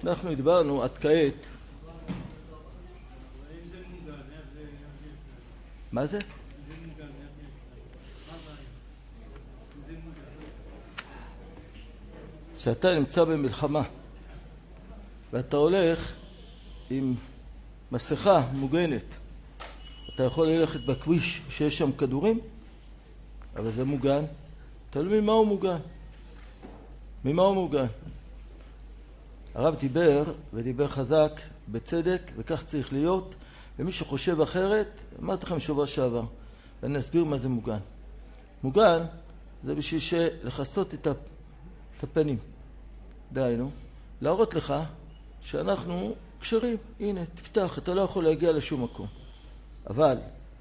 אנחנו דיברנו עד כעת. מה זה? שאתה נמצא במלחמה ואתה הולך עם מסכה מוגנת, אתה יכול ללכת בכביש שיש שם כדורים, אבל זה מוגן. תלוי ממה הוא מוגן. ממה הוא מוגן? הרב דיבר חזק, בצדק, וכך צריך להיות. ומי שחושב אחרת, אמרתי לכם שבוע שעבר, ואני אסביר מה זה מוגן. מוגן זה בשביל לחסות את הפנים. דיינו, להראות לך שאנחנו קשרים. הנה, תפתח, אתה לא יכול להגיע לשום מקום. אבל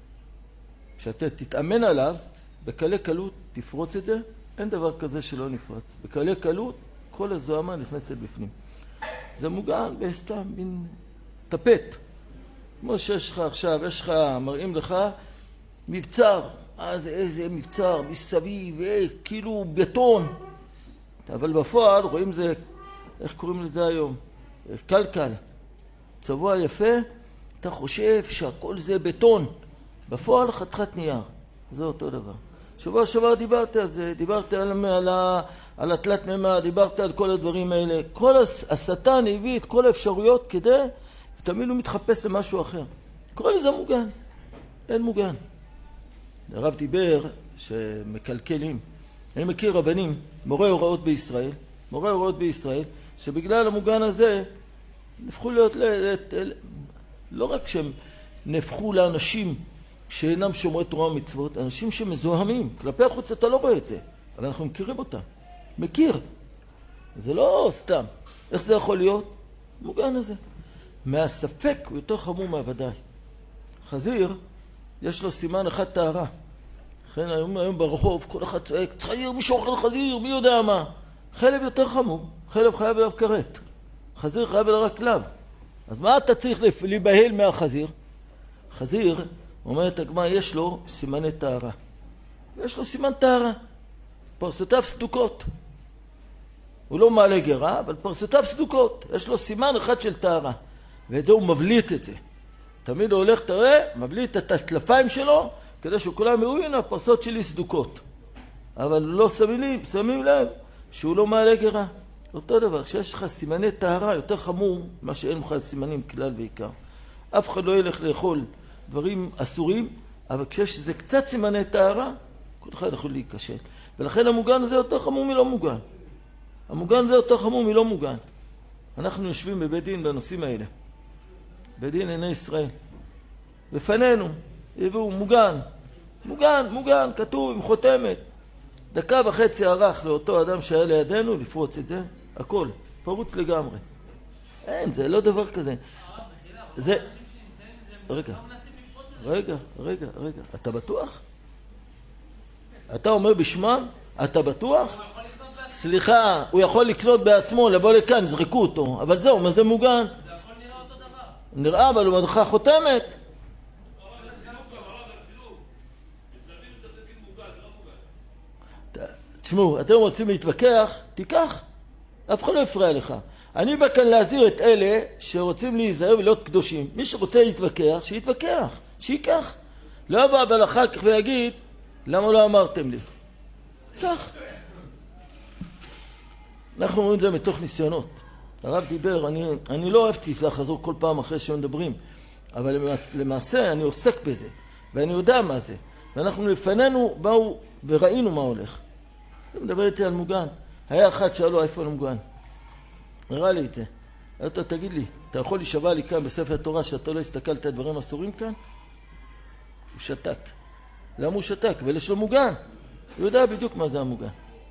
כשאתה תתאמן עליו, בקלי קלות תפרוץ את זה, אין דבר כזה שלא נפרץ. בקלי קלות כל הזוהמה נכנסת בפנים. זה מוגן בסתם, מין טפט. כמו שיש לך עכשיו, מראים לך מבצר. אז איזה מבצר, מסביב, כאילו בטון. אבל בפועל רואים זה, איך קוראים לזה היום? קלקל. צבוע יפה, אתה חושב שהכל זה בטון. בפועל חתיכת נייר. זה אותו דבר. שבוע שעבר דיברתי על זה, דיברתי על התלת מימד, דיברתי על כל הדברים האלה. כל השטן הביא את כל האפשרויות כדי, ותמיד הוא מתחפש למשהו אחר. קורא לזה מוגן. אין מוגן. הרב דיבר שמקלקלים. אני מכיר רבנים, מורי הוראות בישראל, שבגלל המוגן הזה, נפחו להיות, לא רק שהם נפחו לאנשים שאינם שומרי תורה ומצוות, אנשים שמזוהמים. כלפי החוץ אתה לא רואה את זה, אבל אנחנו מכירים אותם. מכיר. זה לא סתם. איך זה יכול להיות? מוגן הזה. מהספק הוא יותר חמור מהוודאי. חזיר, יש לו סימן אחד טהרה. לכן היום ברחוב, כל אחד צועק, צעיר, מישהו אוכל חזיר, מי יודע מה. חלב יותר חמור. חלב חייב אליו כרת. חזיר חייב אליו רק לב. אז מה אתה צריך להיבהל מהחזיר? חזיר, אומרת הגמרא, יש לו סימני טהרה. יש לו סימן טהרה. פרסותיו סדוקות. הוא לא מעלה גרה, אבל פרסותיו סדוקות. יש לו סימן אחד של טהרה. ואת זה הוא מבליט את זה. תמיד הוא הולך, תראה, מבליט את הטלפיים שלו, כדי שכולם יראו, הנה, הפרסות שלי סדוקות. אבל לא שמים לב שהוא לא מעלה גרה. אותו דבר, כשיש לך סימני טהרה יותר חמור, מה שאין לך סימנים כלל ועיקר. אף אחד לא ילך לאכול דברים אסורים, אבל כשיש זה קצת סימני טהרה, כל אחד יכול להיכשל. ולכן המוגן הזה יותר חמור מלא מוגן. המוגן הזה יותר חמור מלא מוגן. אנחנו יושבים בבית דין בנושאים האלה. בית דין עיני ישראל. בפנינו, הביאו מוגן, כתוב עם חותמת. 1.5 דקה ערך לאותו אדם שהיה לידינו לפרוץ את זה. הכל, פרוץ לגמרי. אין, זה לא דבר כזה. זה... רגע, אתה בטוח? אתה אומר בשמם? אתה בטוח? סליחה, הוא יכול לקנות בעצמו, לבוא לכאן, זרקו אותו. אבל זהו, מה זה מוגן? זה הכל נראה אותו דבר. נראה, אבל הוא מדחה חותמת. תשמעו, אתם רוצים להתווכח? תיקח. אף אחד לא יפריע לך. אני בא כאן להזהיר את אלה שרוצים להיזהר ולהיות קדושים. מי שרוצה להתווכח, שיתווכח, שייקח. לא בא אבל אחר כך ויגיד, למה לא אמרתם לי? כך. אנחנו אומרים את זה מתוך ניסיונות. הרב דיבר, אני לא אוהבתי לחזור כל פעם אחרי שמדברים, אבל למעשה אני עוסק בזה, ואני יודע מה זה. ואנחנו לפנינו באו וראינו מה הולך. אני מדבר איתי על מוגן. היה אחד שאלו איפה למוגן. נראה לי את זה. אתה תגיד לי, אתה יכול להישבע לי כאן בספר התורה שאתה לא הסתכלת על דברים אסורים כאן? הוא שתק. למה הוא שתק? ולש לו מוגן. הוא יודע בדיוק מה זה המוגן.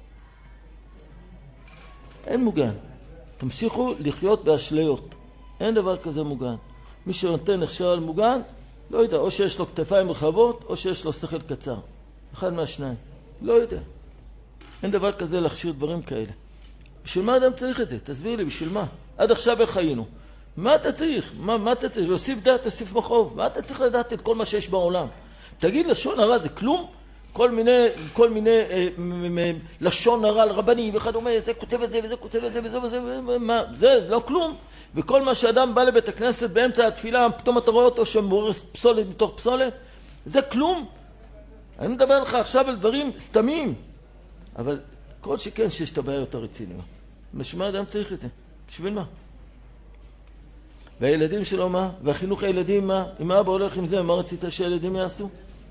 אין מוגן. תמשיכו לחיות באשליות. אין דבר כזה מוגן. מי שנותן הכשר על מוגן, לא יודע, או שיש לו כתפיים רחבות, או שיש לו שכל קצר. אחד מהשניים. לא יודע. אין דבר כזה להכשיר דברים כאלה. בשביל מה אדם צריך את זה? תסביר לי, בשביל מה? עד עכשיו איך חיינו? מה אתה צריך? מה אתה צריך? להוסיף דעת, להוסיף מחוב. מה אתה צריך לדעת את כל מה שיש בעולם? תגיד לשון הרע, זה כלום? כל מיני לשון הרע לרבנים וכדומה, זה כותב את זה וזה כותב את זה וזה וזה, זה לא כלום. וכל מה שאדם בא לבית הכנסת באמצע התפילה, פתאום אתה רואה אותו שמורס פסולת מתוך פסולת, זה כלום. אני מדבר לך עכשיו על דברים סתמים, אבל כל שכן שיש את הבעיות הרציניות. משמע אדם צריך את זה. בשביל מה? והילדים שלו מה? והחינוך הילדים מה? אם האבא הולך עם זה, מה רצית שהילדים יעשו?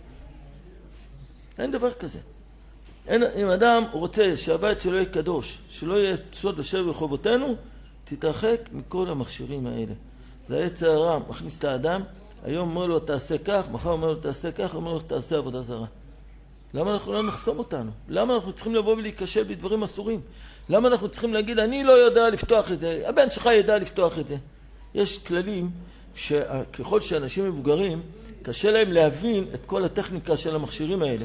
אין דבר כזה. אם אדם רוצה שהבית שלו יהיה קדוש, שלא יהיה סוד לשב ברחובותינו, תתרחק מכל המכשירים האלה. זה העץ הרע, מכניס את האדם, היום אומר לו תעשה כך, מחר אומר לו תעשה כך, אומר לו תעשה עבודה זרה. למה אנחנו לא נחסום אותנו? למה אנחנו צריכים לבוא ולהיקשב בדברים אסורים? למה אנחנו צריכים להגיד אני לא יודע לפתוח את זה, הבן שלך ידע לפתוח את זה? יש כללים שככל שאנשים מבוגרים, קשה להם להבין את כל הטכניקה של המכשירים האלה.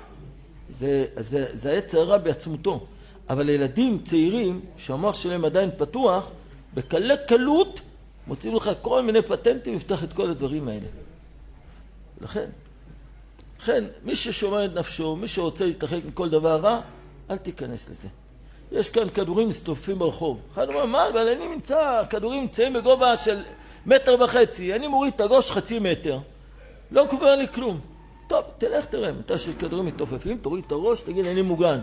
זה העץ הרע בעצמותו. אבל ילדים צעירים שהמוח שלהם עדיין פתוח, בקלי קלות מוצאים לך כל מיני פטנטים לפתח את כל הדברים האלה. לכן, מי ששומע את נפשו, מי שרוצה להתרחק מכל דבר רע, אל תיכנס לזה. יש כאן כדורים מסתובבים ברחוב. אחד אומר, מה? אבל אני נמצא, כדורים נמצאים בגובה של 1.5 מטר, אני מוריד את הראש 0.5 מטר. לא קובע לי כלום. טוב, תלך תראה, מתי שיש כדורים מתעופפים, תוריד את הראש, תגיד, אני מוגן.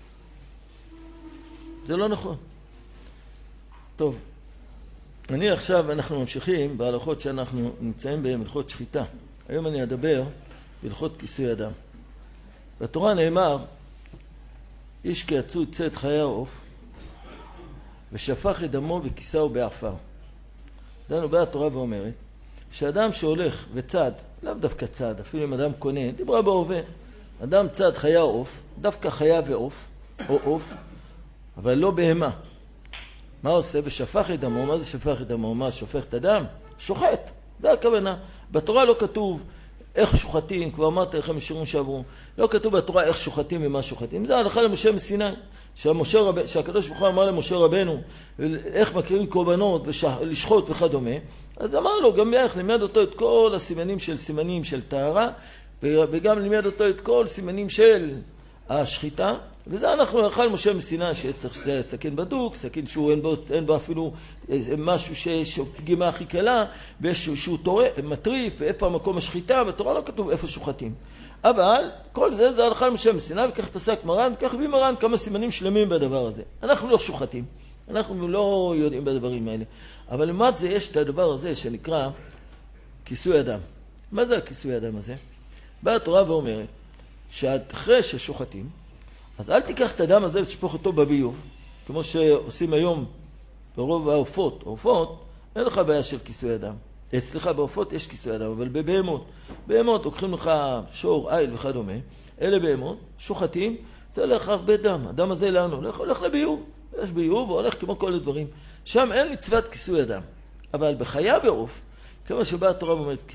זה לא נכון. טוב, אנחנו ממשיכים בהלכות שאנחנו נמצאים בהן, הלכות שחיטה. היום אני אדבר בהלכות כיסוי אדם. בתורה נאמר, איש כי יצאו צאת חיי העוף, ושפך את דמו וכיסהו בעפר. דנו באה התורה ואומרת, שאדם שהולך וצד, לאו דווקא צד, אפילו אם אדם קונה, דיברה בהווה, אדם צד חיי העוף, דווקא חיה ועוף, או עוף, אבל לא בהמה. מה עושה? ושפך את דמו. מה זה שפך את דמו? מה שופך את הדם? שוחט. זה הכוונה. בתורה לא כתוב איך שוחטים, כבר אמרתי לכם בשיעורים שעברו. לא כתוב בתורה איך שוחטים ומה שוחטים. זה הלכה למשה מסיני. שהקדוש ברוך הוא אמר למשה רבנו, איך מקריבים קורבנות ולשחוט וכדומה. אז אמר לו, גם איך לימד אותו את כל הסימנים של טהרה, וגם לימד אותו את כל סימנים של השחיטה. וזה אנחנו הלכה למשה מסיני, שצריך סכין בדוק, סכין אין בו אפילו משהו שפגימה הכי קלה, שהוא מטריף, ואיפה המקום השחיטה, בתורה לא כתוב איפה שוחטים. אבל כל זה הלכה למשה מסיני, וכך פסק מרן, וכך הביא מרן כמה סימנים שלמים בדבר הזה. אנחנו לא שוחטים, אנחנו לא יודעים בדברים האלה. אבל למעט זה יש את הדבר הזה שנקרא כיסוי אדם. מה זה הכיסוי אדם הזה? באה התורה ואומרת, שאחרי ששוחטים, אז אל תיקח את הדם הזה ותשפוך אותו בביוב, כמו שעושים היום ברוב העופות. העופות, אין לך בעיה של כיסוי אדם. סליחה, בעופות יש כיסוי אדם, אבל בהמות לוקחים לך שור, איל וכדומה, אלה בהמות, שוחטים, זה הולך הרבה דם. הדם הזה לאן הולך לביוב. יש ביוב, הוא הולך כמו כל הדברים. שם אין מצוות כיסוי אדם. אבל בחיה בעוף, כמו שבאה התורה ואומרת,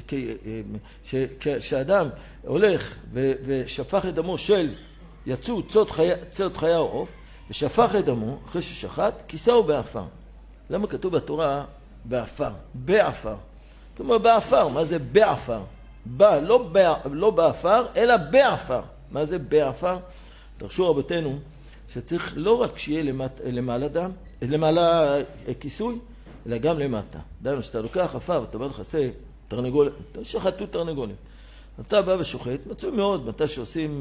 כשאדם הולך ושפך את דמו של יצאו צאות חיה העוף, ושפך את דמו, אחרי ששחט, כיסהו בעפר. למה כתוב בתורה בעפר? בעפר. זאת אומרת בעפר, מה זה בעפר? לא בעפר, אלא בעפר. מה זה בעפר? דרשו רבותינו שצריך לא רק שיהיה למעלה כיסוי, אלא גם למטה. דיינו, שאתה לוקח עפר, אתה אומר לך, עשה תרנגולת, שחטו תרנגולת. אז אתה בא ושוחט, מצוי מאוד, מתי שעושים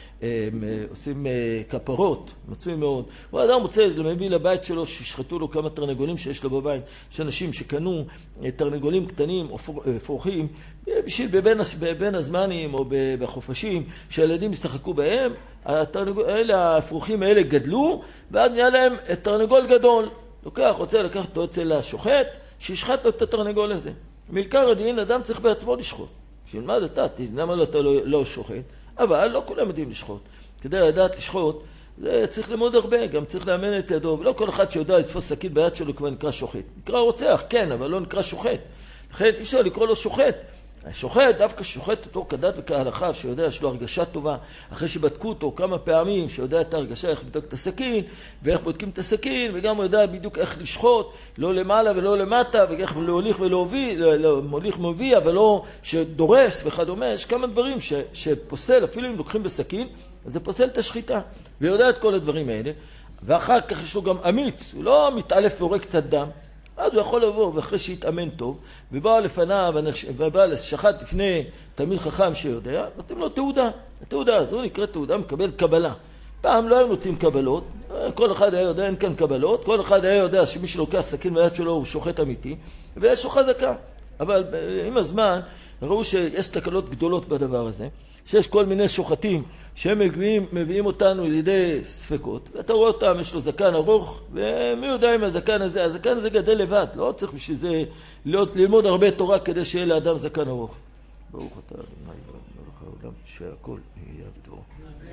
כפרות, מצוי מאוד. הוא אדם מוצא, מביא לבית שלו, ששחטו לו כמה תרנגולים שיש לו בבית. יש אנשים שקנו תרנגולים קטנים או פרוחים, בשביל בין הזמנים או בחופשים, שהילדים ישחקו בהם, הפרוחים האלה גדלו, ואז נהיה להם תרנגול גדול. רוצה לקחת אותו אצל השוחט, שישחט לו את התרנגול הזה. מעיקר הדין, אדם צריך בעצמו לשחוט. שילמד אתה, למה אתה לא שוחט? אבל לא כולם יודעים לשחוט. כדי לדעת לשחוט, זה צריך ללמוד הרבה, גם צריך לאמן את ידו, ולא כל אחד שיודע לתפוס סכין ביד שלו כבר נקרא שוחט. נקרא רוצח, כן, אבל לא נקרא שוחט. לכן אי אפשר לקרוא לו שוחט, השוחט, דווקא שוחט אותו כדת וכהלכה, שיודע שיש לו הרגשה טובה, אחרי שבדקו אותו כמה פעמים, שיודע את ההרגשה, איך לבדוק את הסכין, ואיך בודקים את הסכין, וגם הוא יודע בדיוק איך לשחוט, לא למעלה ולא למטה, ואיך להוליך מוליך מוביע, אבל לא שדורס וכדומה. יש כמה דברים שפוסל, אפילו אם לוקחים בסכין, אז זה פוסל את השחיטה, ויודע את כל הדברים האלה, ואחר כך יש לו גם אמיץ, הוא לא מתעלף והורג קצת דם, אז הוא יכול לבוא, ואחרי שהתאמן טוב, ובא לפניו, ובא לשחט לפני תלמיד חכם שיודע, נותנים לו תעודה. התעודה הזו נקראת תעודה, מקבל קבלה. פעם לא היו נותנים קבלות, כל אחד היה יודע, אין כאן קבלות, כל אחד היה יודע שמי שלוקח סכין ביד שלו הוא שוחט אמיתי, ויש לו חזקה. אבל עם הזמן ראו שיש תקלות גדולות בדבר הזה, שיש כל מיני שוחטים שהם מביאים אותנו לידי ספקות, ואתה רואה אותם, יש לו זקן ארוך, ומי יודע אם הזקן הזה גדל לבד, לא צריך בשביל זה ללמוד הרבה תורה כדי שיהיה לאדם זקן ארוך. ברוך אתה אדוני מלך העולם שהכל יהיה בדברו.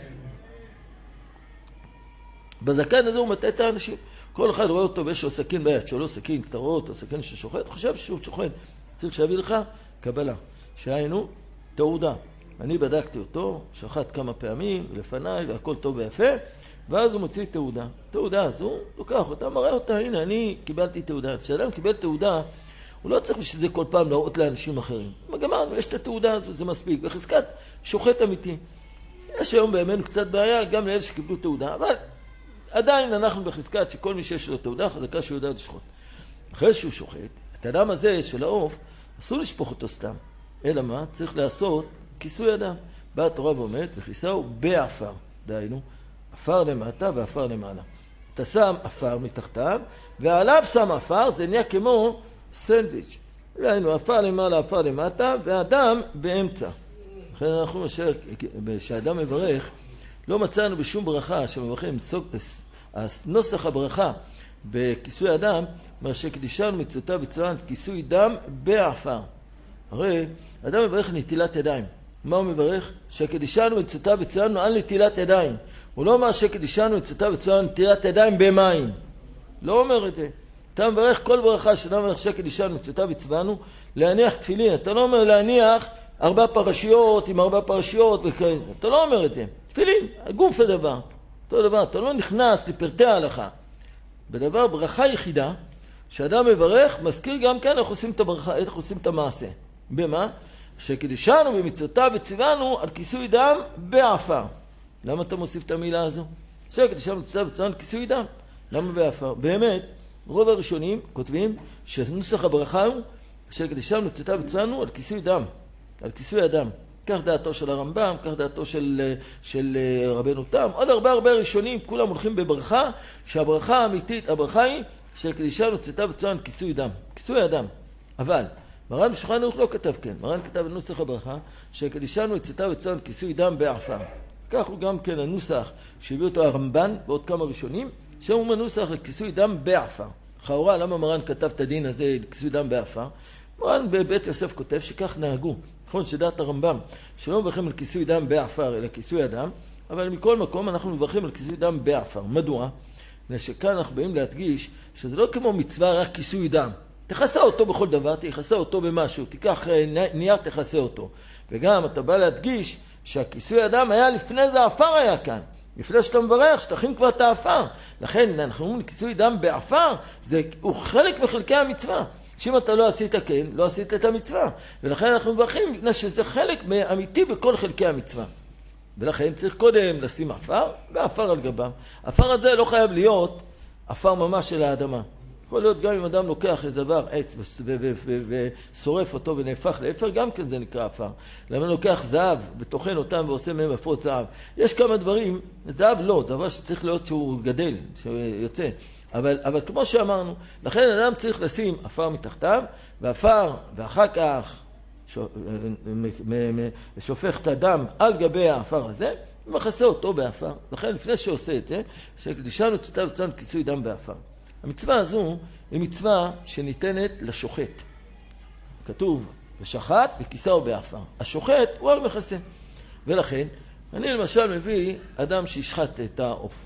בזקן הזה הוא מטעה את האנשים. כל אחד רואה אותו ויש לו סכין ביד שלו, סכין קטרות או סכין ששוחט, חושב שהוא שוחט. צריך שיביא לך קבלה, שהיינו תעודה. אני בדקתי אותו, שחט כמה פעמים לפניי והכל טוב ויפה, ואז הוא מוציא תעודה. תעודה הזו, לוקח אותה, מראה אותה, הנה אני קיבלתי תעודה. כשאדם קיבל תעודה, הוא לא צריך בשביל זה כל פעם להראות לאנשים אחרים. גמרנו, יש את התעודה הזו, זה מספיק. בחזקת שוחט אמיתי. יש היום באמת קצת בעיה, גם לאלה שקיבלו תעודה, אבל עדיין אנחנו בחזקת שכל מי שיש לו תעודה, חזקה שהוא יודע לשחוט. אחרי שהוא שוחט, את האדם הזה של העוף, אסור לשפוך אותו סתם. אלא מה? צריך לעשות כיסוי אדם. באה התורה ואומרת, וכיסהו באפר. דהיינו, אפר למטה ואפר למעלה. אתה שם אפר מתחתיו, ועליו שם אפר, זה נהיה כמו סנדוויץ'. דהיינו, אפר למעלה, אפר למטה, והאדם באמצע. לכן אנחנו כשאדם מברך, לא מצאנו בשום ברכה שמברכים נוסח הברכה בכיסוי אדם, מה שקדישנו מצוותיו וצוין כיסוי דם באפר. הרי אדם מברך נטילת ידיים. מה הוא מברך? שקדישנו מצוותיו וצוינו על נטילת ידיים. הוא לא אומר שקדישנו מצוותיו וצוינו נטילת ידיים במים. לא אומר את זה. אתה מברך כל ברכה שאתה מברך שקדישנו מצוותיו וצוינו להניח תפילין. אתה לא אומר להניח 4 פרשיות עם 4 פרשיות וכאלה. אתה לא אומר את זה. תפילין, הגוף הדבר. אותו דבר, אתה לא נכנס לפרטי ההלכה. בדבר ברכה יחידה, שאדם מברך, מזכיר גם כאן איך עושים את הברכה, איך עושים את המעשה. במה? שקדישנו במצוותיו וציוונו על כיסוי דם באפר. למה אתה מוסיף את המילה הזו? שקדישנו במצוותיו וציוונו על כיסוי דם. למה באפר? באמת, רוב הראשונים כותבים שנוסח הברכה הוא שקדישנו במצוותיו וציוונו על כיסוי דם, על כיסוי הדם. כך דעתו של הרמב"ם, כך דעתו של רבנו תם. עוד הרבה ראשונים, כולם הולכים בברכה, שהברכה האמיתית, הברכה היא שקדישנו במצוותיו וציוונו על כיסוי דם, כיסוי הדם. אבל מרן בשולחן ערוך לא כתב כן. מרן כתב בנוסח הברכה שקדישנו מצוותיו וצוין כיסוי דם באפר. כך הוא גם כן הנוסח שהביא אותו הרמב"ן ועוד כמה ראשונים, שהוא הנוסח לכיסוי דם באפר. לכאורה, למה מרן כתב את הדין הזה לכיסוי דם באפר? מרן בבית יוסף כותב שכך נהגו. נכון שדעת הרמב"ם שלא מברכים על כיסוי דם באפר אלא כיסוי הדם, אבל מכל מקום אנחנו מברכים על כיסוי דם באפר. מדוע? שכאן אנחנו באים להדגיש שזה לא כמו מצווה רק כיסוי דם. תכסה אותו בכל דבר, תכסה אותו במשהו, תיקח נייר, תכסה אותו. וגם אתה בא להדגיש שהכיסוי אדם היה לפני זה, האפר היה כאן. לפני שאתה מברך, שתכין כבר את האפר. לכן אנחנו אומרים, כיסוי דם באפר, הוא חלק מחלקי המצווה. שאם אתה לא עשית כן, לא עשית את המצווה. ולכן אנחנו מברכים, מפני שזה חלק אמיתי בכל חלקי המצווה. ולכן צריך קודם לשים אפר, ואפר על גבם. האפר הזה לא חייב להיות אפר ממש של האדמה. יכול להיות גם אם אדם לוקח איזה דבר, עץ, ושורף אותו ונהפך לאפר, גם כן זה נקרא אפר. למה לוקח זהב וטוחן אותם ועושה מהם אפרות זהב? יש כמה דברים, זהב לא, דבר שצריך להיות שהוא גדל, שהוא יוצא. אבל כמו שאמרנו, לכן אדם צריך לשים אפר מתחתיו, ואפר, ואחר כך שופך את הדם על גבי האפר הזה, ומכסה אותו באפר. לכן לפני שעושה את זה, שקדישנו מצוותיו וצוין כיסוי דם באפר. המצווה הזו היא מצווה שניתנת לשוחט. כתוב, ושחט וכיסהו באפר. השוחט הוא רק מכסה. ולכן, אני למשל מביא אדם שישחט את העוף.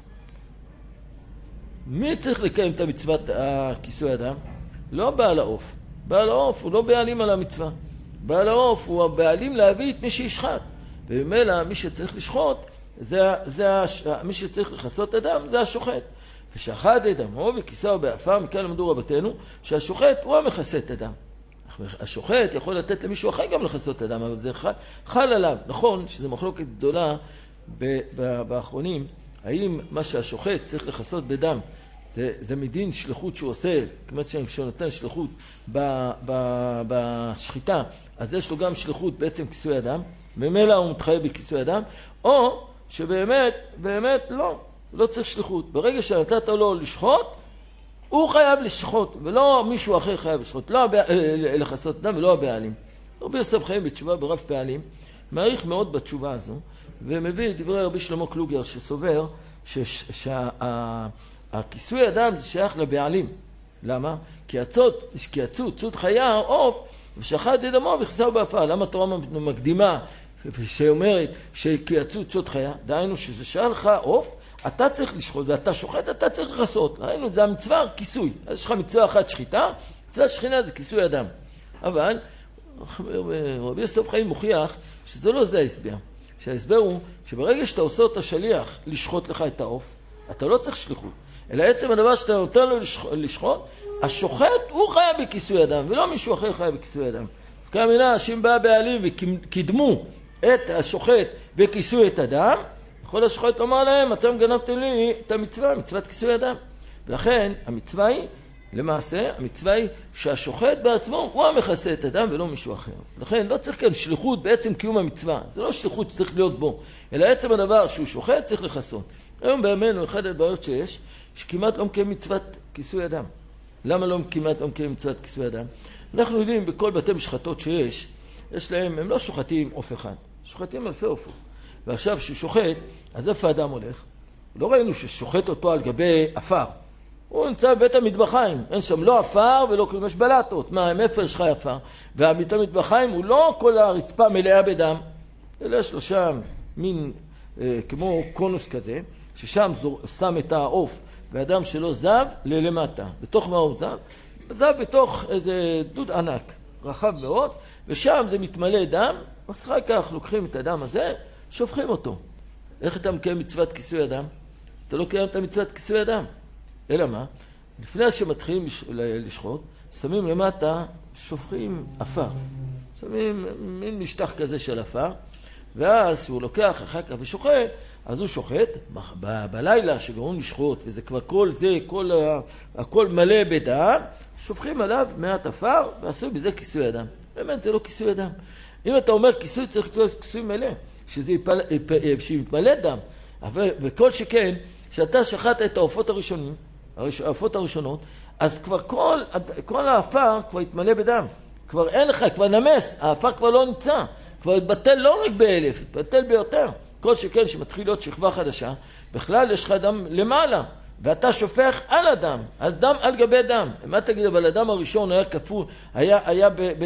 מי צריך לקיים את המצוות הכיסוי אדם? לא בעל העוף. בעל העוף הוא לא בעלים על המצווה. בעל העוף הוא הבעלים להביא את מי שישחט. ובמילא מי שצריך לשחוט, מי שצריך לכסות אדם זה השוחט. ושחט את דמו וכיסהו באפר, מכאן למדו רבותינו שהשוחט הוא המכסה את אדם. השוחט יכול לתת למישהו אחר גם לכסות אדם, אבל זה חל עליו. נכון שזו מחלוקת גדולה באחרונים, האם מה שהשוחט צריך לכסות בדם, זה מדין שליחות שהוא עושה, כמו שהוא נותן שליחות בשחיטה, אז יש לו גם שליחות בעצם כיסוי אדם, ממילא הוא מתחייב בכיסוי אדם, או שבאמת לא צריך שליחות. ברגע שנתת לו לשחוט, הוא חייב לשחוט, ולא מישהו אחר חייב לשחוט, לא לכסות אדם ולא הבעלים. רבי יוסף חיים בתשובה ברב פעלים, מעריך מאוד בתשובה הזו, ומביא דברי רבי שלמה קלוגר שסובר שהכיסוי אדם זה שייך לבעלים. למה? כי יצאו צוד חיה, עוף, ושחט את דמו וכיסהו באפר. למה התורה מקדימה שאומרת כי יצאו צוד חיה? דהיינו שזה שייך לך עוף, אתה צריך לשחוט, ואתה שוחט, אתה צריך לכסות. ראינו, זה המצווה, כיסוי. אז יש לך מצווה אחת שחיטה, מצווה שכינה זה כיסוי אדם. אבל רבי יוסף חיים מוכיח שזה לא זה ההסבר. שההסבר הוא שברגע שאתה עושה אותה שליח לשחוט לך את העוף, אתה לא צריך שליחות. אלא עצם הדבר שאתה נותן לו לשחוט, השוחט הוא חייב בכיסוי אדם, ולא מישהו אחר חייב בכיסוי אדם. וכאמינה, שאם בא בעלים וקידמו את השוחט בכיסוי את אדם, יכול השוחט לומר להם, אתם גנבתם לי את המצווה, מצוות כיסוי אדם. ולכן המצווה היא, למעשה, המצווה היא שהשוחט בעצמו הוא המכסה את אדם ולא מישהו אחר. לכן לא צריך כאן שליחות בעצם קיום המצווה. זה לא שליחות שצריך להיות בו, אלא עצם הדבר שהוא שוחט צריך לכסות. היום בימינו אחד הבעיות שיש, שכמעט לא מקיים מצוות כיסוי אדם. למה כמעט לא מקיים מצוות כיסוי אדם? אנחנו יודעים בכל בתי משחטות שיש להם, הם לא שוחטים עוף אחד, שוחטים אלפי עופות. ועכשיו שהוא שוחט, אז איפה האדם הולך? לא ראינו ששוחט אותו על גבי אפר. הוא נמצא בבית המטבחיים, אין שם לא אפר ולא כלום, יש בלטות. מה, מאיפה יש לך אפר? והבית המטבחיים הוא לא כל הרצפה מלאה בדם, אלא יש לו שם מין כמו קונוס כזה, ששם שם את העוף, והאדם שלו זב ללמטה. בתוך מה הוא זב? זב בתוך איזה דוד ענק, רחב מאוד, ושם זה מתמלא דם, אז אחר כך לוקחים את הדם הזה, שופכים אותו. איך אתה מקיים מצוות כיסוי אדם? אתה לא קיים את מצוות כיסוי אדם. אלא מה? לפני שמתחילים לשחוט, שמים למטה, שופכים אפר. שמים מין משטח כזה של אפר, ואז הוא לוקח אחר כך ושוחט, אז הוא שוחט, בלילה שגורם לשחוט, וזה כבר הכל מלא בדם, שופכים עליו מעט אפר, ועשו בזה כיסוי אדם. באמת זה לא כיסוי אדם. אם אתה אומר כיסוי, צריך להיות כיסוי מלא, שיתמלא דם. וכל שכן, שאתה שחט את העופות הראשונות, אז כבר כל האפר כבר התמלא בדם. כבר אין לך, כבר נמס, האפר כבר לא נמצא. כבר התבטל לא רק באלף, התבטל ביותר. כל שכן שמתחיל להיות שכבה חדשה, בכלל יש לך דם למעלה, ואתה שופך על הדם, אז דם על גבי דם. מה תגיד, אבל הדם הראשון היה כפול, היה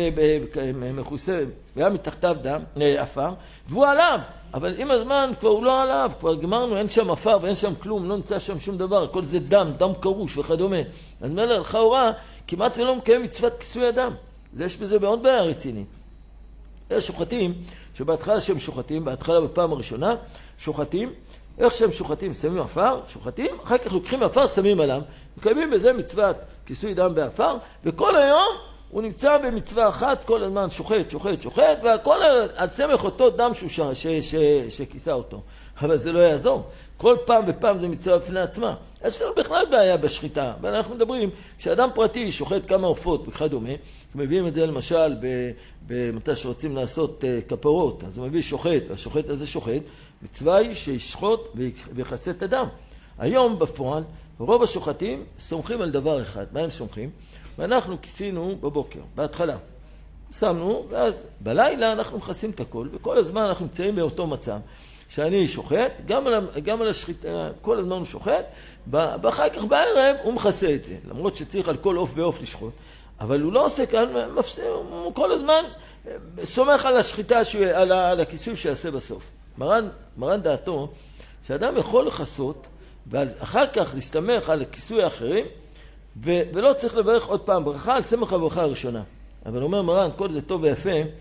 מכוסה, היה מתחתיו דם, אפר, והוא עליו. אבל עם הזמן כבר הוא לא עליו, כבר גמרנו, אין שם אפר ואין שם כלום, לא נמצא שם שום דבר, הכל זה דם קרוש וכדומה. אז מלא לכאורה, כמעט ולא מקיים מצוות כיסוי הדם. יש בזה מאוד בעיה רצינית. יש שוחטים, שבהתחלה שהם שוחטים, בהתחלה בפעם הראשונה, שוחטים, איך שהם שוחטים, שמים אפר, שוחטים, אחר כך לוקחים אפר, שמים עליו, מקיימים בזה מצוות כיסוי דם באפר, וכל היום הוא נמצא במצווה אחת, כל הזמן שוחט, והכל על סמך אותו דם שכיסה אותו. אבל זה לא יעזור. כל פעם ופעם זה מצווה בפני עצמה. אז יש לנו בכלל בעיה בשחיטה, ואנחנו מדברים שאדם פרטי שוחט כמה עופות וכדומה, מביאים את זה למשל במתי שרוצים לעשות כפרות, אז הוא מביא שוחט, והשוחט הזה שוחט, מצווה היא שישחוט ויחסה את הדם. היום בפועל, רוב השוחטים סומכים על דבר אחד. מה הם סומכים? ואנחנו כיסינו בבוקר, בהתחלה. שמנו, ואז בלילה אנחנו מכסים את הכל, וכל הזמן אנחנו נמצאים באותו מצב. שאני שוחט, גם על השחיטה, כל הזמן הוא שוחט, ואחר כך בערב הוא מכסה את זה, למרות שצריך על כל עוף ועוף לשחוט. אבל הוא לא עושה כאן, הוא כל הזמן סומך על השחיטה, על הכיסוי שיעשה בסוף. מרן דעתו, שאדם יכול לחסות, ואחר כך להסתמך על הכיסוי האחרים, ולא צריך לברך עוד פעם ברכה על סמך הברכה הראשונה. אבל אומר מרן, כל זה טוב ויפה,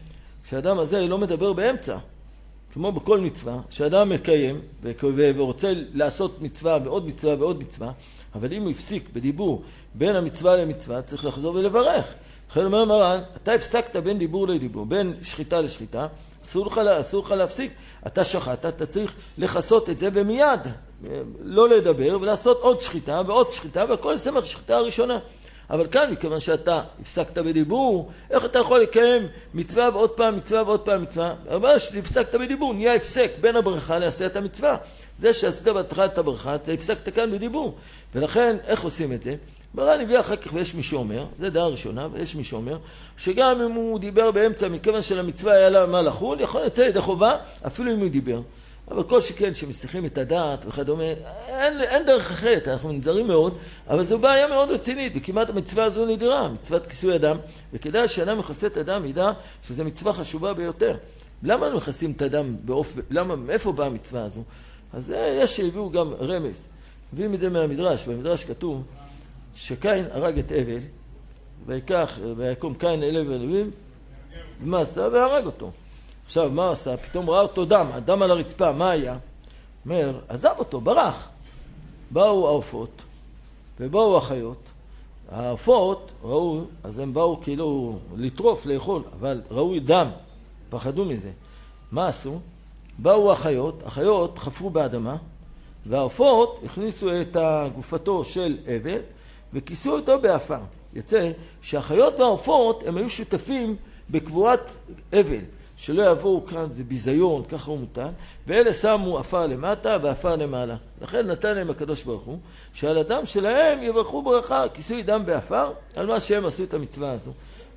שהאדם הזה לא מדבר באמצע, כמו בכל מצווה, שאדם מקיים ורוצה לעשות מצווה ועוד מצווה ועוד מצווה, אבל אם הוא הפסיק בדיבור בין המצווה למצווה, צריך לחזור ולברך. לכן אומר מרן, אתה הפסקת בין דיבור לדיבור, בין שחיטה לשחיטה, אסור לך להפסיק. אתה שחטת, אתה צריך לחסות את זה ומיד לא לדבר ולעשות עוד שחיטה ועוד שחיטה, והכל סמך שחיטה הראשונה. אבל כאן, מכיוון שאתה הפסקת בדיבור, איך אתה יכול לקיים מצווה ועוד פעם מצווה ועוד פעם מצווה? אבל הפסקת בדיבור, נהיה הפסק בין הברכה לעשיית המצווה. זה שעשית בהתחלה את הברכה, אתה הפסקת כאן בדיבור. ולכן, איך עושים את זה? מרן הביא אחר כך, ויש מי שאומר, זה דעה ראשונה, ויש מי שאומר, שגם אם הוא דיבר באמצע, מכיוון שלמצווה היה לה מה לחול, יכול לצא ידי חובה, אפילו אם הוא דיבר. אבל כל שכן שמסתכלים את הדעת וכדומה, אין דרך אחרת, אנחנו נזהרים מאוד, אבל זו בעיה מאוד רצינית, וכמעט המצווה הזו נדירה, מצוות כיסוי אדם, וכדאי שאדם מכסה את אדם ידע שזו מצווה חשובה ביותר. למה לא מכסים את אדם מאיפה באה המצווה הזו? אז יש שהביאו גם רמז, הביאים את זה מהמדרש, במדרש כתוב שקין הרג את הבל, ויקום קין אל הבל ומה עשה? והרג אותו. עכשיו, מה עשה? פתאום ראה אותו דם על הרצפה, מה היה? אומר, עזב אותו, ברח. באו העופות, ובאו החיות. העופות ראו, אז הם באו כאילו לטרוף, לאכול, אבל ראו דם, פחדו מזה. מה עשו? באו החיות חפרו באדמה, והעופות הכניסו את גופתו של הבל, וכיסו אותו באפר. יצא שהחיות והעופות הם היו שותפים בקבורת הבל. שלא יבואו כאן בביזיון, ככה הוא מותן, ואלה שמו אפר למטה ואפר למעלה. לכן נתן להם הקדוש ברוך הוא, שעל הדם שלהם יברכו ברכה, כיסוי דם באפר, על מה שהם עשו את המצווה הזו.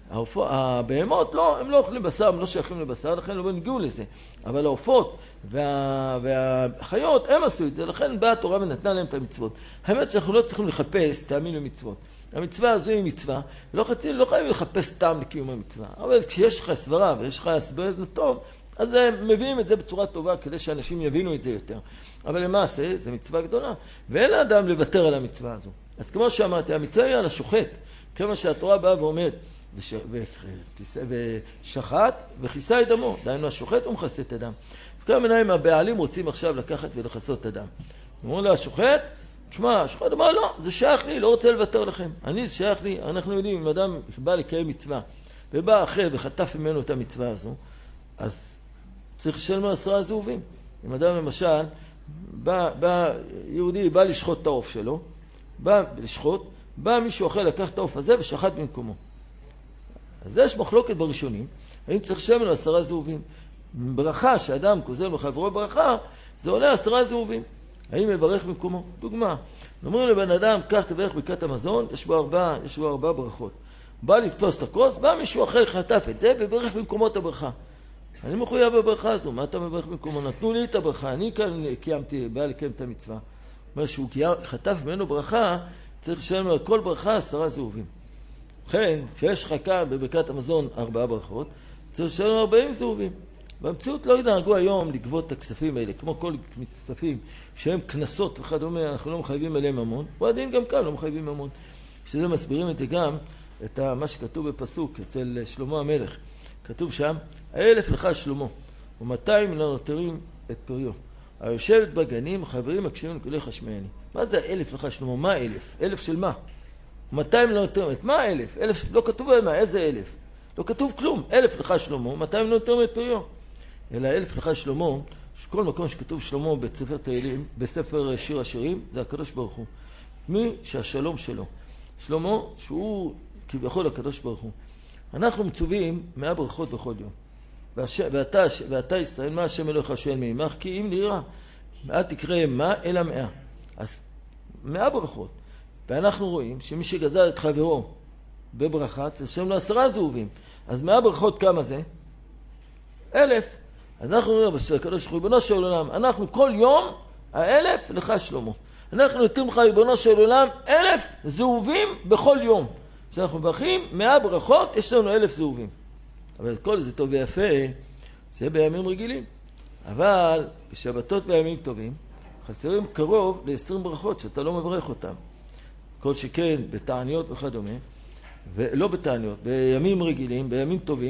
הבהמות לא, הם לא אוכלים בשר, הם לא שייכים לבשר, לכן לא נגיעו לזה. אבל העופות והחיות, הם עשו את זה, לכן באה התורה ונתנה להם את המצוות. האמת שאנחנו לא צריכים לחפש טעמים למצוות. המצווה הזו היא מצווה, לא חייבים לחפש טעם לקיום המצווה. אבל כשיש לך סברה ויש לך הסבר טוב, אז הם מביאים את זה בצורה טובה כדי שאנשים יבינו את זה יותר. אבל למעשה, זו מצווה גדולה, ואין לאדם לוותר על המצווה הזו. אז כמו שאמרתי, המצווה היא על השוחט, כמו שהתורה באה ואומרת, ושחט וכיסה את דמו, דהיינו השוחט ומכסה את הדם. וכמה מנהים הבעלים רוצים עכשיו לקחת ולכסות את הדם. אמרו לה, השוחט, תשמע, השוחט אמר, לא, זה שייך לי, לא רוצה לוותר לכם. זה שייך לי, אנחנו יודעים, אם אדם בא לקיים מצווה, ובא אחר וחטף ממנו את המצווה הזו, אז צריך לשלם 10 זהובים. אם אדם למשל, יהודי בא לשחוט את העוף שלו, בא מישהו אחר לקח את העוף הזה ושחט במקומו. אז יש מחלוקת בראשונים, האם צריך לשלם 10 זהובים. ברכה שאדם כוזל מחברו ברכה, זה עולה 10 זהובים. האם מברך במקומו? דוגמה. אומרים לבן אדם, כך תברך ברכת המזון, יש בו 4 ברכות. בא לתפוס את הכוס, בא מישהו אחר חטף את זה וברך במקומו את הברכה. אני מחויב בברכה הזו, מה אתה מברך במקומו? נתנו לי את הברכה, אני כאן קיימתי, בא לקיים את המצווה. אומר שהוא חטף ממנו ברכה, צריך לשלם על כל ברכה 10 זהובים. לכן, כשיש לך כאן בברכת המזון 4 ברכות, צריך לשלם 40 זהובים. במציאות לא ידאגו היום לגבות את הכספים האלה, כמו כל כספים שהם כנסות וכדומה, אנחנו לא מחייבים עליהם ממון, ועדיין גם כאן לא מחייבים ממון. כשזה מסבירים את זה גם, את מה שכתוב בפסוק אצל שלמה המלך. כתוב שם, 1,000 לך שלמה, ו200 לנותרים את פריו. היושבת בגנים, חברים מקשיבים לכולך שמעני. מה זה 1,000 לך שלמה? מה 1,000? 1,000 של מה? 200 לנותרים, את מה 1,000? 1,000 לא כתוב על מה, איזה 1,000? לא כתוב כלום. 1,000 לך שלמה, 200 לנותרים את פריו. אלא 1,000 לך שלמה, שכל מקום שכתוב שלמה בספר תהילים, בספר שיר השירים, זה הקדוש ברוך הוא. מי שהשלום שלו. שלמה, שהוא כביכול הקדוש ברוך הוא. אנחנו מצווים 100 ברכות בכל יום. ואתה ישראל, מה השם אלוהיך שואל מעמך? כי אם לירא, אל תקרא מה אלא 100. אז 100 ברכות. ואנחנו רואים שמי שגזל את חברו בברכה, צריך לשלם לו 10 זהובים. אז 100 ברכות כמה זה? 1,000. אז אנחנו נראה בקדוש ברוך הוא, ריבונו של עולם, אנחנו כל יום 1,000 לך שלמה. אנחנו נותנים לך ריבונו של עולם 1,000 זהובים בכל יום. כשאנחנו מברכים 100 ברכות, יש לנו 1,000 זהובים. אבל כל זה טוב ויפה, זה בימים רגילים. אבל בשבתות וימים טובים, חסרים קרוב ל-20 ברכות שאתה לא מברך אותם. כל שכן בתעניות וכדומה, ולא בתעניות, בימים רגילים, בימים טובים,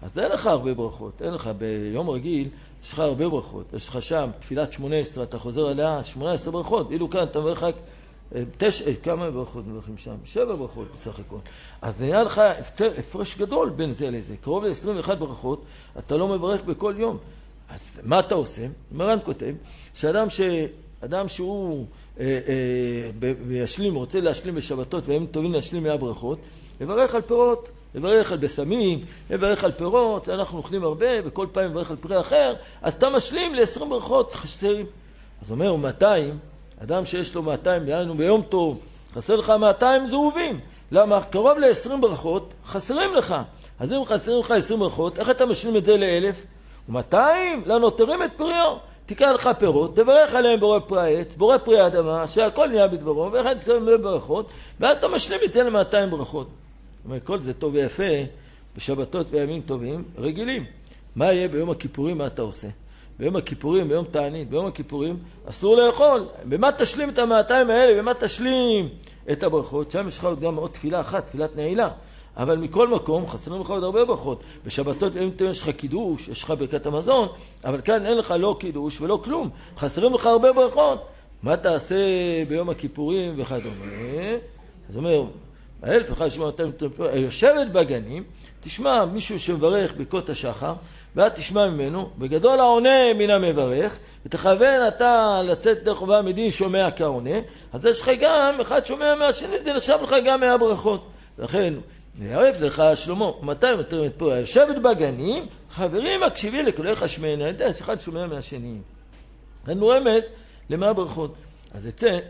אז אין לך הרבה ברכות, אין לך ביום רגיל, יש לך הרבה ברכות. יש לך שם תפילת 18, אתה חוזר עליה, 18 ברכות. אילו כאן אתה מברך רק 9, כמה ברכות מברכים שם? 7 ברכות בסך הכל. אז נהיה לך הפרש גדול בין זה לזה. קרוב ל-21 ברכות, אתה לא מברך בכל יום. אז מה אתה עושה? מרן כותב, שאדם שהוא וישלים, רוצה להשלים בשבתות, והם טובים להשלים 100 ברכות, יברך על פירות. יברך על בסמים, יברך על פירות, אנחנו אוכלים הרבה, וכל פעם יברך על פרי אחר, אז אתה משלים ל-20 ברכות חסרים. אז אומר, 200, אדם שיש לו 200, יענו ביום טוב, חסר לך 200 זהובים. למה? קרוב ל-20 ברכות, חסרים לך. אז אם חסרים לך 20 ברכות, איך אתה משלים את זה ל-1000? 200, לא נותרים את פריו. תיקח לך פירות, תברך עליהם בורא פרי העץ, בורא פרי האדמה, שהכל נהיה בדברו, ואחד תסכים בברכות, ואז אתה משלים את זה ל-200 ברכות. כל זה טוב ויפה, בשבתות וימים טובים, רגילים. מה יהיה ביום הכיפורים, מה אתה עושה? ביום הכיפורים, ביום תענית, ביום הכיפורים, אסור לאכול. במה תשלים את 200 האלה? במה תשלים את הברכות? שם יש לך גם עוד תפילה אחת, תפילת נעילה. אבל מכל מקום חסרים לך עוד הרבה ברכות. בשבתות וימים טובים יש לך קידוש, יש לך ברכת המזון, אבל כאן אין לך לא קידוש ולא כלום. חסרים לך הרבה ברכות. מה תעשה ביום הכיפורים וכדומה? אז אומר, האלף אחד שמע אותם, יושבת בגנים, תשמע מישהו שמברך בקות השחר, ואת תשמע ממנו, בגדול העונה מן המברך, ותכוון אתה לצאת דרך חובה מדין שומע כעונה, אז יש לך גם, אחד שומע מהשני, זה נחשב לך גם 100 ברכות. לכן, נערף לך שלמה, מתי יותר פה, יושבת בגנים, חברים מקשיבים לכולך שמענה, אחד שומע מהשני. לנו רמז ל100 ברכות. אז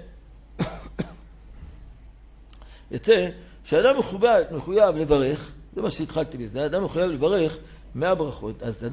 יצא שאדם מחויב לברך, זה מה שהתחלתי בזה, אדם מחויב לברך 100 ברכות. אז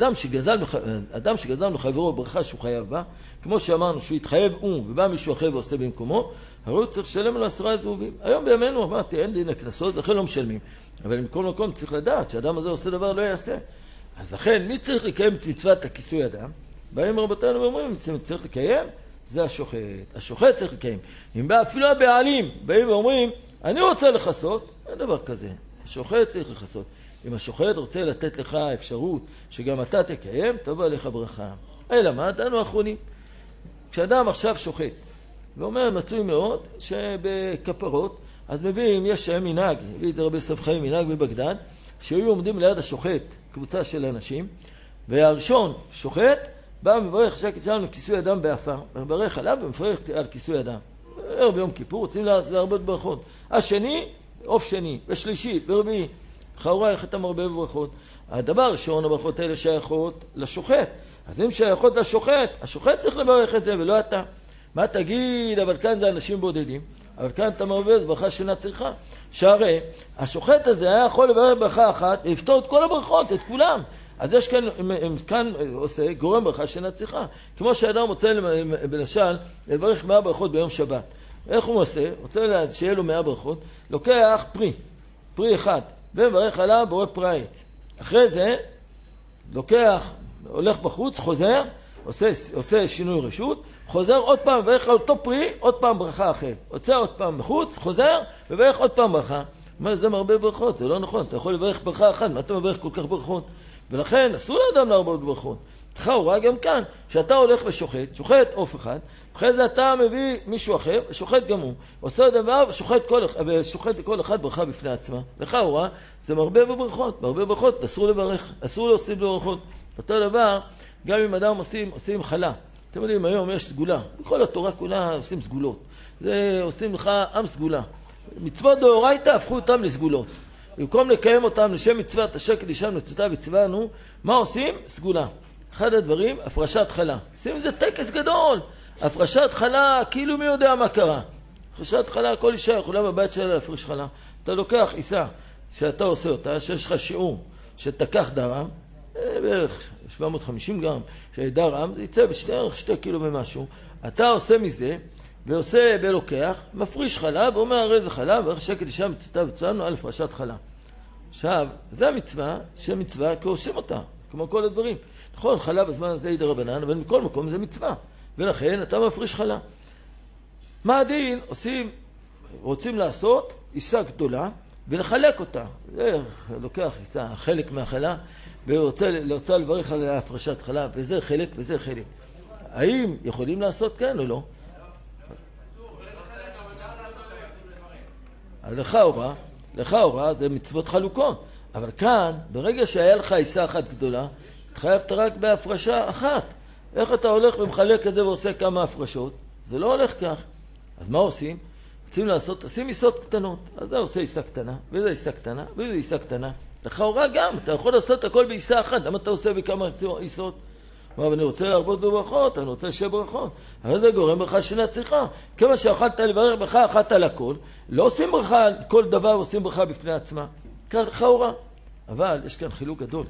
אדם שגזל מחברו ברכה שהוא חייב בה, כמו שאמרנו שהוא יתחייב ובא מישהו אחר ועושה במקומו, הרי הוא צריך לשלם לו 10 זהובים. היום בימינו אמרתי, אין דין הקנסות, לכן לא משלמים. אבל מכל מקום צריך לדעת שהאדם הזה עושה דבר לא יעשה. אז לכן, מי צריך לקיים את מצוות הכיסוי אדם? באים רבותינו ואומרים, צריך לקיים, זה השוחט. השוחט צריך לקיים. אם בא אפילו הבעלים, באים ואומרים, אני רוצה לחסות, אין דבר כזה. השוחט צריך לחסות. אם השוחט רוצה לתת לך אפשרות שגם אתה תקיים, תבוא עליך ברכה. אלא מה? דנו האחרונים. כשאדם עכשיו שוחט, ואומר מצוי מאוד שבכפרות, אז מביאים, יש שם מנהג, הביא את זה רבי סב חיים מנהג בבגדד, שהיו עומדים ליד השוחט, קבוצה של אנשים, והראשון שוחט, בא מברך שקט שלנו כיסוי אדם באפר, מברך עליו ומפרך על כיסוי אדם. ערב יום כיפור, רוצים להרבות ברכות. השני, עוף שני, ושלישי, ורביעי. חאורה איך אתה מרבה בברכות. הדבר הראשון, הברכות האלה שייכות לשוחט. אז אם שייכות לשוחט, השוחט צריך לברך את זה ולא אתה. מה תגיד, אבל כאן זה אנשים בודדים. אבל כאן אתה מרבה, זה ברכה שאינה צריכה. שהרי השוחט הזה היה יכול לברך ברכה אחת, ולפתור את כל הברכות, את כולם. אז יש כאן עושה גורם ברכה שאינה צריכה. כמו שאדם רוצה למשל לברך 100 ברכות ביום שבת. איך הוא עושה? רוצה שיהיה לו 100 ברכות, לוקח פרי אחד, ומברך עליו בורא פרי העץ. אחרי זה, לוקח, הולך בחוץ, חוזר, עושה שינוי רשות, חוזר עוד פעם, מברך על אותו פרי, עוד פעם ברכה אחרת. יוצא עוד פעם בחוץ, חוזר, מברך עוד פעם ברכה. מה זה מרבה ברכות? זה לא נכון, אתה יכול לברך ברכה אחת, מה אתה מברך כל כך ברכות? ולכן אסור לאדם להרבות ברכות. ככה הוא ראה גם כאן, שאתה הולך ושוחט, שוחט עוף אחד, אחרי זה אתה מביא מישהו אחר, ושוחט גם הוא. עושה דבר ושוחט כל אחד ברכה בפני עצמה. לך הוא ראה, זה מרבה בברכות. מרבה ברכות, אסור לברך, אסור להוסיף בברכות. אותו דבר, גם אם אדם עושים חלה. אתם יודעים, היום יש סגולה. בכל התורה כולה עושים סגולות. זה עושים לך עם סגולה. מצוות דאורייתא הפכו אותם לסגולות. במקום לקיים אותם לשם מצוות אשר קדישנו מצוותיו הצוונו, מה עושים? סגולה. אחד הדברים, הפרשת חלה. עושים איזה טקס גדול. הפרשת חלה, כאילו מי יודע מה קרה. הפרשת חלה, כל אישה יכולה בבית שלה להפריש חלה. אתה לוקח עיסה שאתה עושה אותה, שיש לך שיעור שתקח דרם, בערך 750 גרם של דרם, זה יצא בשתי קילו ומשהו. אתה עושה מזה, ועושה בלוקח, מפריש חלה, ואומר הרי זה חלה, ואיך שקל אישה מצוותיו הצוונו על הפרשת חלה. עכשיו, זה המצווה, שמצווה כי עושים אותה, כמו כל הדברים. נכון, חלה בזמן הזה היא דרבנן, אבל מכל מקום זה מצווה. ולכן אתה מפריש חלה. מה הדין? רוצים לעשות עיסה גדולה ולחלק אותה. זה לוקח עיסה, חלק מהחלה, ורוצה לברך על הפרשת חלב, וזה חלק וזה חלק. האם יכולים לעשות כן או לא? לכאורה זה מצוות חלוקות, אבל כאן, ברגע שהיה לך עיסה אחת גדולה, התחייבת רק בהפרשה אחת. איך אתה הולך ומחלק את זה ועושה כמה הפרשות? זה לא הולך כך. אז מה עושים? עושים עיסות קטנות. אז זה עושה עיסה קטנה, וזה עיסה קטנה, וזה עיסה קטנה. לכאורה גם, אתה יכול לעשות הכל בעיסה אחת. למה אתה עושה בכמה עיסות? אני רוצה להרבות בברכות, אני רוצה שברכות. אבל זה גורם ברכה שאינה צריכה. כמה שאכלת לברך ברכה אחת על הכל, לא עושים ברכה על כל דבר, עושים ברכה בפני עצמה. לכאורה. אבל יש כאן חילוק גדול.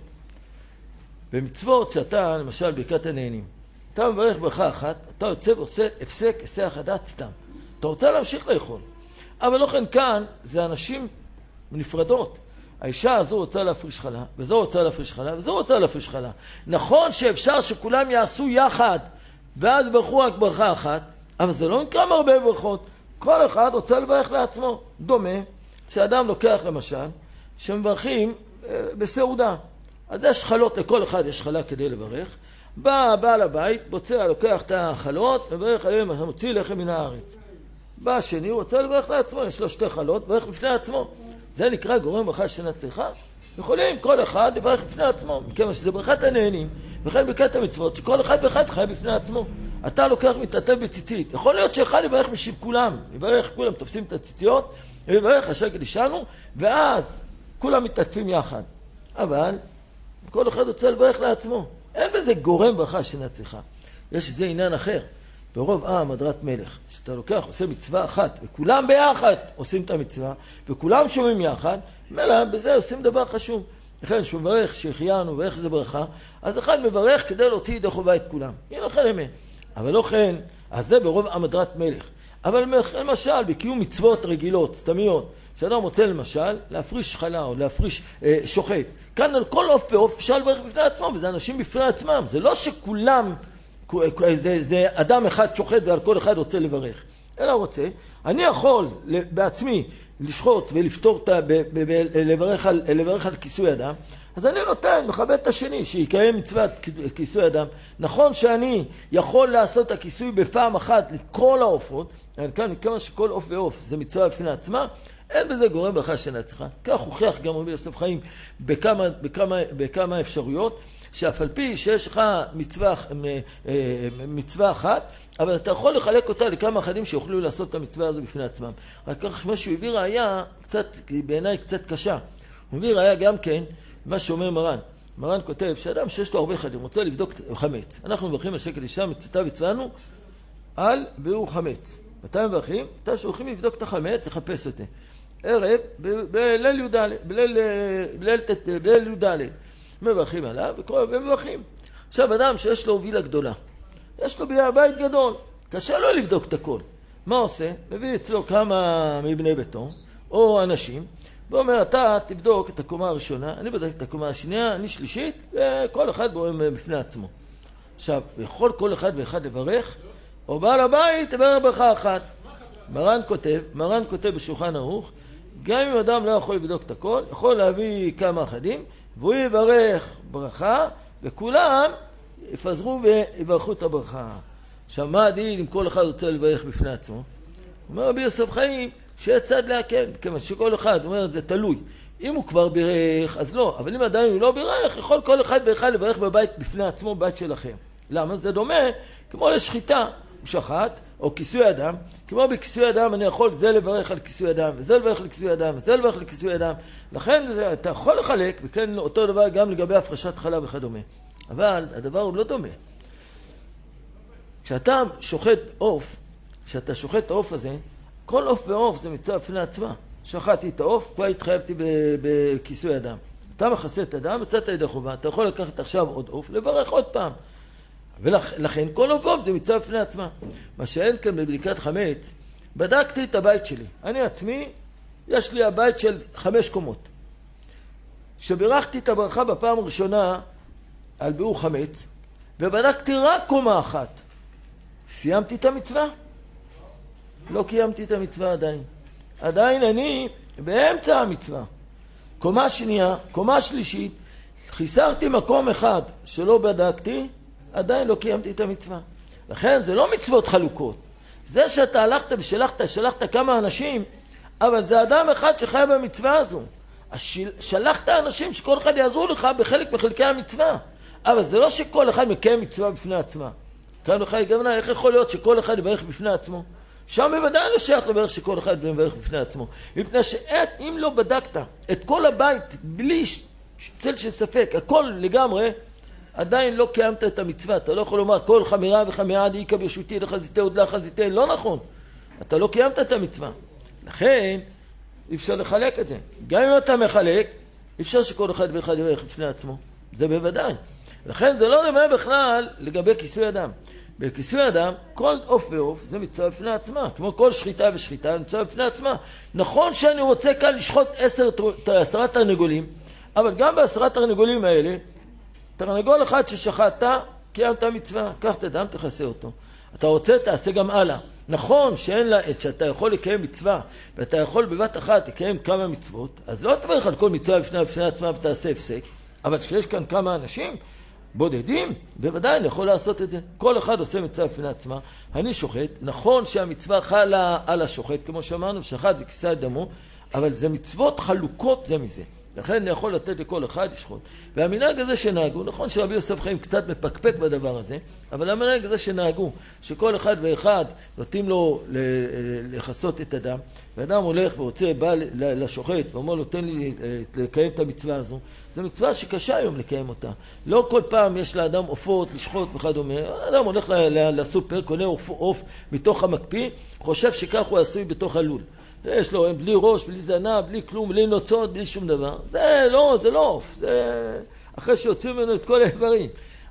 במצוות שאתה, למשל, ברכת הנהנים, אתה מברך ברכה אחת, אתה יוצא ועושה הפסק, היסח הדעת סתם. אתה רוצה להמשיך לאכול. אבל לא כן כאן, זה אנשים נפרדות. האישה הזו רוצה להפריש חלה, וזו רוצה להפריש חלה, וזו רוצה להפריש חלה. נכון שאפשר שכולם יעשו יחד, ואז ברכו רק ברכה אחת, אבל זה לא נקרא הרבה ברכות. כל אחד רוצה לברך לעצמו. דומה שאדם לוקח למשל, שמברכים בסעודה. אז יש חלות, לכל אחד יש חלה כדי לברך. בא בעל הבית, בוצע, לוקח את החלות, מברך עליהם, מוציא לחם מן הארץ. בא השני, הוא רוצה לברך לעצמו, יש לו שתי חלות, מברך לפני עצמו. זה נקרא גורם ברכה שאינה צריכה. יכולים כל אחד לברך לפני עצמו, מכיוון שזה ברכת הנהנים, וכן ברכת המצוות, שכל אחד ואחד חי בפני עצמו. אתה לוקח מתעטף בציצית. יכול להיות שאחד יברך בשביל כולם, יברך, כולם תופסים את הציציות, ויברך השקל ישנו, ואז כולם מתעטפים יחד. אבל כל אחד רוצה לברך לעצמו. אין בזה גורם ברכה שאינה צריכה. יש את זה עניין אחר. ברוב עם הדרת מלך, שאתה לוקח, עושה מצווה אחת, וכולם ביחד עושים את המצווה, וכולם שומעים יחד, מלא, בזה עושים דבר חשוב. לכן, שמברך שהחיינו ואיך זה ברכה, אז אחד מברך כדי להוציא ידי חובה את כולם. הנה לכן אמת. אבל לא כן, אז זה ברוב עם הדרת מלך. אבל למשל, בקיום מצוות רגילות, סתמיות, שאדם רוצה למשל להפריש חלה או להפריש שוחט. כאן על כל עוף ועוף אפשר לברך בפני עצמם, וזה אנשים בפני עצמם. זה לא שכולם, זה אדם אחד שוחט ועל כל אחד רוצה לברך. אלא רוצה, אני יכול בעצמי לשחוט ולפתור, לברך על כיסוי אדם, אז אני נותן, מכבד את השני, שיקיים מצוות כיסוי אדם. נכון שאני יכול לעשות את הכיסוי בפעם אחת לכל העופות, כאן מכמה שכל עוף ועוף זה מצווה בפני עצמה, אין בזה גורם ברכה שאינה צריכה. כך הוכיח גם רבי יוסף חיים בכמה אפשרויות, שאף על פי שיש לך מצווה אחת, אבל אתה יכול לחלק אותה לכמה אחדים שיוכלו לעשות את המצווה הזו בפני עצמם. רק כך מה שהוא הביא ראיה, בעיניי קצת קשה. הוא הביא ראיה גם כן, מה שאומר מרן. מרן כותב שאדם שיש לו הרבה חדים, רוצה לבדוק חמץ. אנחנו מברכים על שקל אישה, מצוותיו הצוונו על ביאור חמץ. מתי מברכים? מתי שהולכים לבדוק את החמץ, לחפש אותה. ערב, בליל י"ד. מברכים עליו ומברכים. עכשיו אדם שיש לו וילה גדולה, יש לו בית גדול, קשה לו לבדוק את הכל. מה עושה? מביא אצלו כמה מבני ביתו או אנשים, ואומר, אתה תבדוק את הקומה הראשונה, אני בודק את הקומה השנייה, אני שלישית, וכל אחד בורם בפני עצמו. עכשיו, יכול כל אחד ואחד לברך, או בעל הבית יברך ברכה אחת. מרן כותב בשולחן ערוך, גם אם אדם לא יכול לבדוק את הכל, יכול להביא כמה אחדים, והוא יברך ברכה, וכולם יפזרו ויברכו את הברכה. עכשיו, מה הדין אם כל אחד רוצה לברך בפני עצמו? אומר רבי יוסף חיים, שיש צד להקל, כיוון שכל אחד, אומר, זה תלוי. אם הוא כבר בירך, אז לא. אבל אם עדיין הוא לא בירך, יכול כל אחד ואחד לברך בבית בפני עצמו, בית שלכם. למה? זה דומה, כמו לשחיטה, הוא שחט, או כיסוי אדם. כמו בכיסוי אדם, אני יכול זה לברך על כיסוי אדם, וזה לברך על כיסוי אדם, וזה לברך על כיסוי אדם. לכן אתה יכול לחלק, וכן אותו דבר גם לגבי הפרשת חלב וכדומה. אבל הדבר הוא לא דומה. כשאתה שוחט עוף, כשאתה שוחט את העוף הזה, כל עוף ועוף זה מצווה בפני עצמה. שחטתי את העוף, כבר התחייבתי בכיסוי אדם. אתה מכסה את אדם, מצאת ידי חובה, אתה יכול לקחת עכשיו עוד עוף, לברך עוד פעם. ולכן כל עוף ועוף זה מצווה בפני עצמה. מה שאין כאן בבדיקת חמץ, בדקתי את הבית שלי. אני עצמי, יש לי הבית של 5 קומות. כשבירכתי את הברכה בפעם הראשונה על ביאור חמץ, ובדקתי רק קומה אחת, סיימתי את המצווה? לא קיימתי את המצווה עדיין. עדיין אני באמצע המצווה. קומה שנייה, קומה שלישית, חיסרתי מקום אחד שלא בדקתי, עדיין לא קיימתי את המצווה. לכן זה לא מצוות חלוקות. זה שאתה הלכת ושלחת כמה אנשים, אבל זה אדם אחד שחי במצווה הזו. שלחת אנשים שכל אחד יעזרו לך בחלק מחלקי המצווה. אבל זה לא שכל אחד מקיים מצווה בפני עצמה. כאן לך יגמנה, איך יכול להיות שכל אחד יברך בפני עצמו? שם בוודאי לא שייך לברך שכל אחד יברך בפני עצמו. מפני שאם לא בדקת את כל הבית בלי צל של ספק, הכל לגמרי, עדיין לא קיימת את המצווה. אתה לא יכול לומר כל חמירה וחמירה דאיקה ברשותי לחזיתי עוד לחזיתי. לא נכון. אתה לא קיימת את המצווה. לכן אי אפשר לחלק את זה. גם אם אתה מחלק, אי אפשר שכל אחד ואחד יברך בפני עצמו. זה בוודאי. לכן זה לא דומה בכלל לגבי כיסוי אדם. בכיסוי אדם, כל עוף ועוף זה מצווה בפני עצמה. כמו כל שחיטה ושחיטה, מצווה בפני עצמה. נכון שאני רוצה כאן לשחוט 10 תרנגולים, אבל גם ב10 תרנגולים האלה, תרנגול אחד ששחטת, קיימת מצווה. קח את הדם, תכסה אותו. אתה רוצה, תעשה גם הלאה. נכון שאתה יכול לקיים מצווה, ואתה יכול בבת אחת לקיים כמה מצוות, אז לא תברך על כל מצווה בפני עצמה ותעשה הפסק. אבל כשיש כאן כמה אנשים בודדים, בוודאי אני יכול לעשות את זה. כל אחד עושה מצווה בפני עצמה. אני שוחט, נכון שהמצווה חלה על השוחט, כמו שאמרנו, שחט וכיסה את דמו, אבל זה מצוות חלוקות זה מזה. לכן אני יכול לתת לכל אחד לשחוט. והמנהג הזה שנהגו, נכון שרבי יוסף חיים קצת מפקפק בדבר הזה, אבל המנהג הזה שנהגו, שכל אחד ואחד נותנים לו לחסות את הדם, ואדם הולך ורוצה, בא לשוחט ואומר לו, תן לי לקיים את המצווה הזו, זו מצווה שקשה היום לקיים אותה. לא כל פעם יש לאדם עופות לשחוט וכדומה. האדם הולך לסופר, קונה עוף מתוך המקפיא, חושב שכך הוא עשוי בתוך הלול. יש לו, בלי ראש, בלי זנב, בלי כלום, בלי נוצות, בלי שום דבר. זה לא עוף. זה אחרי שיוצאים ממנו את כל האיברים.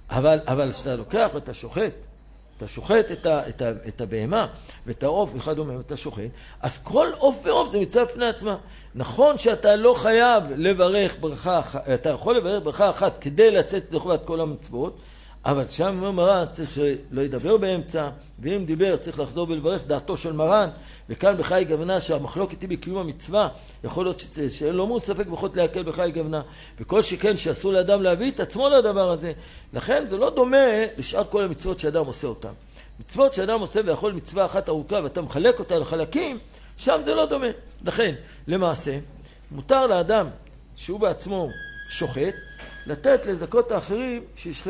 אבל כשאתה לוקח ואתה שוחט, אתה שוחט את הבהמה ואת העוף וכדומה, ואתה שוחט, אז כל עוף ועוף זה מצווה בפני עצמה. נכון שאתה לא חייב לברך ברכה, אתה יכול לברך ברכה אחת כדי לצאת לחובת כל המצוות, אבל שם מרן צריך שלא ידבר באמצע, ואם דיבר צריך לחזור ולברך דעתו של מרן, וכאן בחי גוונה שהמחלוקת היא בקיום המצווה, יכול להיות שלא מול ספק בחות להקל בחי גוונה, וכל שכן שאסור לאדם להביא את עצמו לדבר הזה. לכן זה לא דומה לשאר כל המצוות שאדם עושה אותם. מצוות שאדם עושה ויכול מצווה אחת ארוכה ואתה מחלק אותה לחלקים, שם זה לא דומה. לכן, למעשה, מותר לאדם שהוא בעצמו שוחט, לתת לזכות האחרים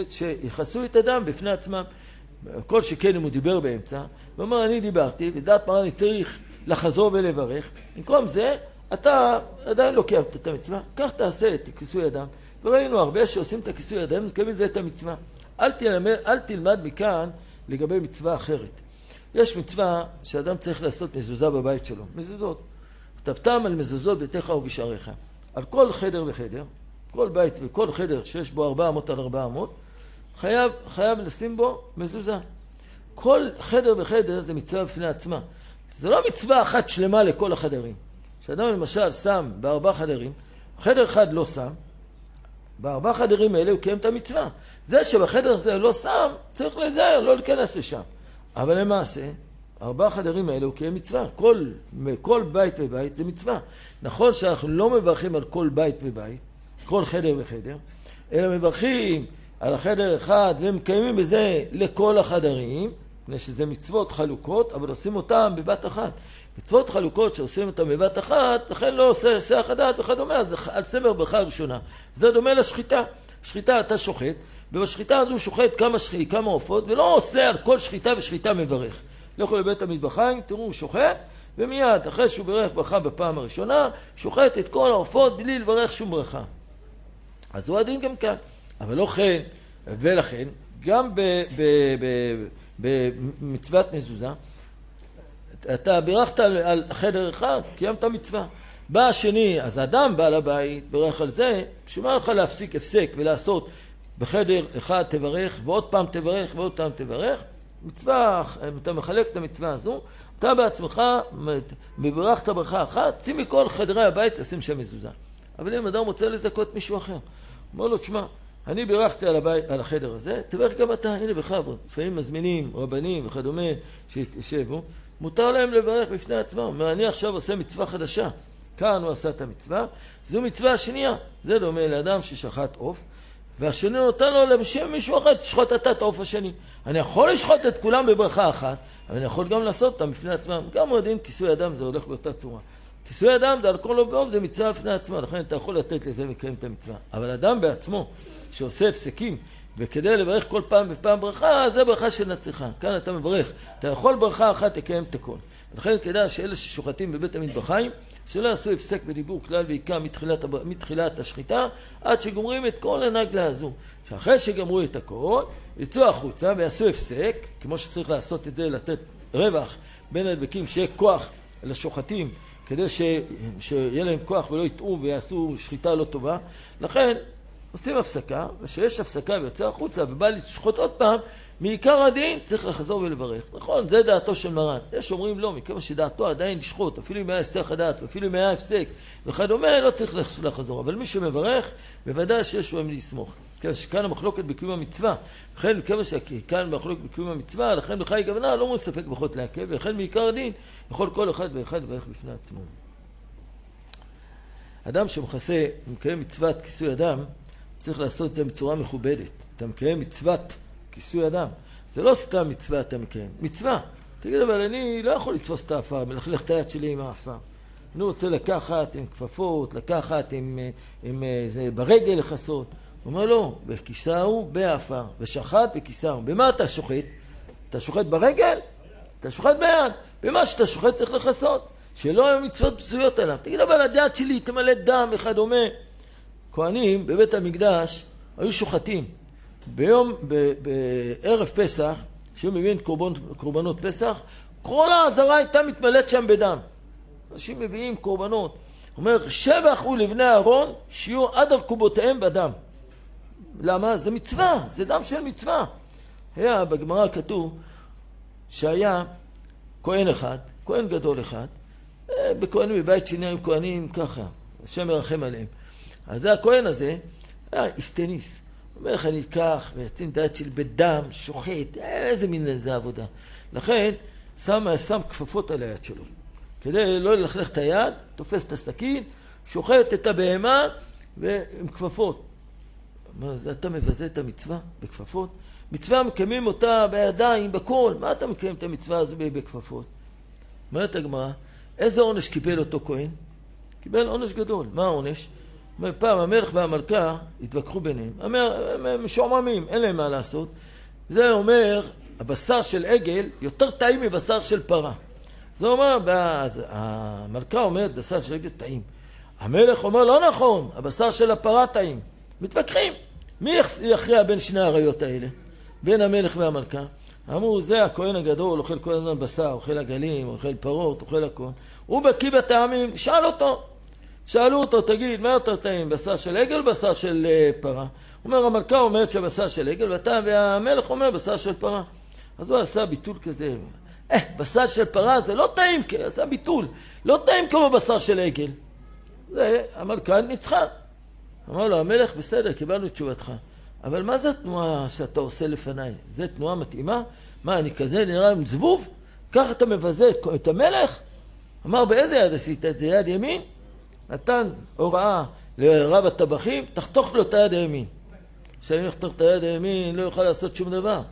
שיחסו את הדם בפני עצמם. כל שכן אם הוא דיבר באמצע, ואומר אני דיברתי, ודעת מרן אני צריך לחזור ולברך, במקום זה אתה עדיין לא קיימת את המצווה, כך תעשה את כיסוי אדם. וראינו הרבה שעושים את הכיסוי אדם, מקיימים זה את המצווה. אל תלמד מכאן לגבי מצווה אחרת. יש מצווה שאדם צריך לעשות מזוזה בבית שלו, מזוזות. כתבתם על מזוזות ביתך ובשעריך. על כל חדר וחדר, כל בית וכל חדר שיש בו 400 על 400, חייב לשים בו מזוזה. כל חדר וחדר זה מצווה בפני עצמה. זה לא מצווה אחת שלמה לכל החדרים. כשאדם למשל שם ב4 חדרים, חדר אחד לא שם, ב4 חדרים האלה הוא קיים את המצווה. זה שבחדר הזה לא שם, צריך להיזהר, לא להיכנס לשם. אבל למעשה, 4 חדרים האלה הוא קיים מצווה. כל בית ובית זה מצווה. נכון שאנחנו לא מברכים על כל בית ובית, כל חדר וחדר, אלא מברכים על החדר אחד ומקיימים בזה לכל החדרים, מפני שזה מצוות חלוקות, אבל עושים אותם בבת אחת. מצוות חלוקות שעושים אותם בבת אחת, לכן לא עושה שיח הדעת וכדומה, זה על סמר ברכה ראשונה. זה דומה לשחיטה. שחיטה אתה שוחט, ובשחיטה הזו שוחט כמה עופות, ולא עושה על כל שחיטה ושחיטה מברך. לכו לבית המטבחיים, תראו, הוא שוחט, ומיד אחרי שהוא ברך ברכה בפעם הראשונה, שוחט את כל העופות בלי לברך שום ברכה. אז הוא הדין גם כאן. אבל לא כן, ולכן, גם במצוות מזוזה, אתה בירכת על חדר אחד, קיימת מצווה. בא השני, אז האדם בעל הבית, ברך על זה, שומע לך להפסיק הפסק ולעשות בחדר אחד תברך, ועוד פעם תברך, ועוד פעם תברך. מצווה, אתה מחלק את המצווה הזו, אתה בעצמך בברכת ברכה אחת, שים מכל חדרי הבית, תשים שם מזוזה. אבל אם אדם רוצה לזכות מישהו אחר, אומר לו, תשמע, אני בירכתי על החדר הזה, תברך גם אתה, הנה בכבוד. לפעמים מזמינים רבנים וכדומה שישבו, מותר להם לברך בפני עצמם. אומר, אני עכשיו עושה מצווה חדשה. כאן הוא עשה את המצווה, זו מצווה השנייה. זה דומה לאדם ששחט עוף, והשני נותן לו לשם מישהו אחר, תשחוט אתה את העוף השני. אני יכול לשחוט את כולם בברכה אחת, אבל אני יכול גם לעשות אותם בפני עצמם. גם מועדים כיסוי אדם זה הולך באותה צורה. כיסוי אדם זה על כל עוף זה מצווה בפני עצמה, לכן אתה יכול לתת לזה ולקיים את המצווה. אבל אדם בעצמו שעושה הפסקים, וכדי לברך כל פעם בפעם ברכה, זה ברכה של נצחה. כאן אתה מברך. אתה יכול ברכה אחת לקיים את הכל. לכן כדאי שאלה ששוחטים בבית המטבחיים, שלא יעשו הפסק בדיבור כלל ועיקר מתחילת השחיטה, עד שגומרים את כל הנגלה הזו. שאחרי שגמרו את הכל, יצאו החוצה ויעשו הפסק, כמו שצריך לעשות את זה, לתת רווח בין הדבקים, שיהיה כוח לשוחטים, כדי שיהיה להם כוח ולא יטעו ויעשו שחיטה לא טובה. לכן עושים הפסקה, ושיש הפסקה ויוצא החוצה ובא לשחוט עוד פעם, מעיקר הדין צריך לחזור ולברך. נכון, זה דעתו של מרן. יש אומרים לא, מכמה שדעתו עדיין לשחוט, אפילו אם היה הסתח הדעת, אפילו אם היה הפסק, וכדומה, לא צריך לחזור. אבל מי שמברך, בוודאי שיש בהם לסמוך. כן, שכאן המחלוקת בקיום המצווה. לכן, מכמה שכאן המחלוקת בקיום המצווה, לכן בחי גוונה לא מספק בחות לעכב, ולכן מעיקר הדין יכול כל אחד ואחד לברך בפני עצמו. אדם שמכסה, מקיים מצוות כיסוי אדם, צריך לעשות את זה בצורה מכובדת. אתה מקיים מצוות כיסוי אדם. זה לא סתם מצווה אתה מקיים. מצווה. תגיד, אבל אני לא יכול לתפוס את האפר, מלכלך את היד שלי עם האפר. אני רוצה לקחת עם כפפות, לקחת עם זה ברגל לחסות. הוא אומר לא, בכיסהו באפר, ושחט בכיסהו. במה אתה שוחט? אתה שוחט ברגל? אתה שוחט ביד. במה שאתה שוחט צריך לחסות. שלא היו מצוות פסויות עליו. תגיד, אבל היד שלי תמלא דם וכדומה. כהנים בבית המקדש היו שוחטים. בערב פסח, שהוא מבין קורבנות פסח, כל העזרה הייתה מתמלאת שם בדם. אנשים מביאים קורבנות. אומר, שבח הוא לבני אהרון, שיהיו עד ארכובותיהם בדם. למה? זה מצווה, זה דם של מצווה. היה בגמרא כתוב שהיה כהן אחד, כהן גדול אחד, בכהנים בבית שני היו כהנים ככה, השם מרחם עליהם. אז זה הכהן הזה, היה איסטניס. אומר לך, אני אקח ויצאים דעת של בדם, שוחט, איזה מין איזה עבודה. לכן, שם כפפות על היד שלו. כדי לא ללכלך את היד, תופס את הסכין, שוחט את הבהמה ועם כפפות. אז אתה מבזה את המצווה בכפפות? מצווה מקיימים אותה בידיים, בכל. מה אתה מקיים את המצווה הזו בכפפות? אומרת הגמרא, איזה עונש קיבל אותו כהן? קיבל עונש גדול. מה העונש? פעם המלך והמלכה התווכחו ביניהם. הם משועממים, אין להם מה לעשות. זה אומר, הבשר של עגל יותר טעים מבשר של פרה. זה אומר, המלכה אומרת, בשר של עגל טעים. המלך אומר, לא נכון, הבשר של הפרה טעים. מתווכחים. מי יכריע בין שני העריות האלה? בין המלך והמלכה? אמרו, זה הכהן הגדול, אוכל כל הזמן בשר, אוכל עגלים, אוכל פרות, אוכל הכל. הוא בקיא בטעמים, שאל אותו. שאלו אותו, תגיד, מה יותר טעים, בשר של עגל, בשר של פרה? הוא אומר, המלכה אומרת שבשר של עגל, והמלך אומר בשר של פרה. אז הוא עשה ביטול כזה. בשר של פרה זה לא טעים, עשה ביטול. לא טעים כמו בשר של עגל. זה, המלכה ניצחה. אמר לו, המלך, בסדר, קיבלנו את תשובתך. אבל מה זה התנועה שאתה עושה לפניי? זה תנועה מתאימה? מה, אני כזה נראה עם זבוב? ככה אתה מבזה את המלך? אמר, באיזה יד עשית את זה? יד ימין? נתן הוראה לרב הטבחים, תחתוך לו את היד הימין. כשאני יחתוך את היד הימין, לא יוכל לעשות שום דבר.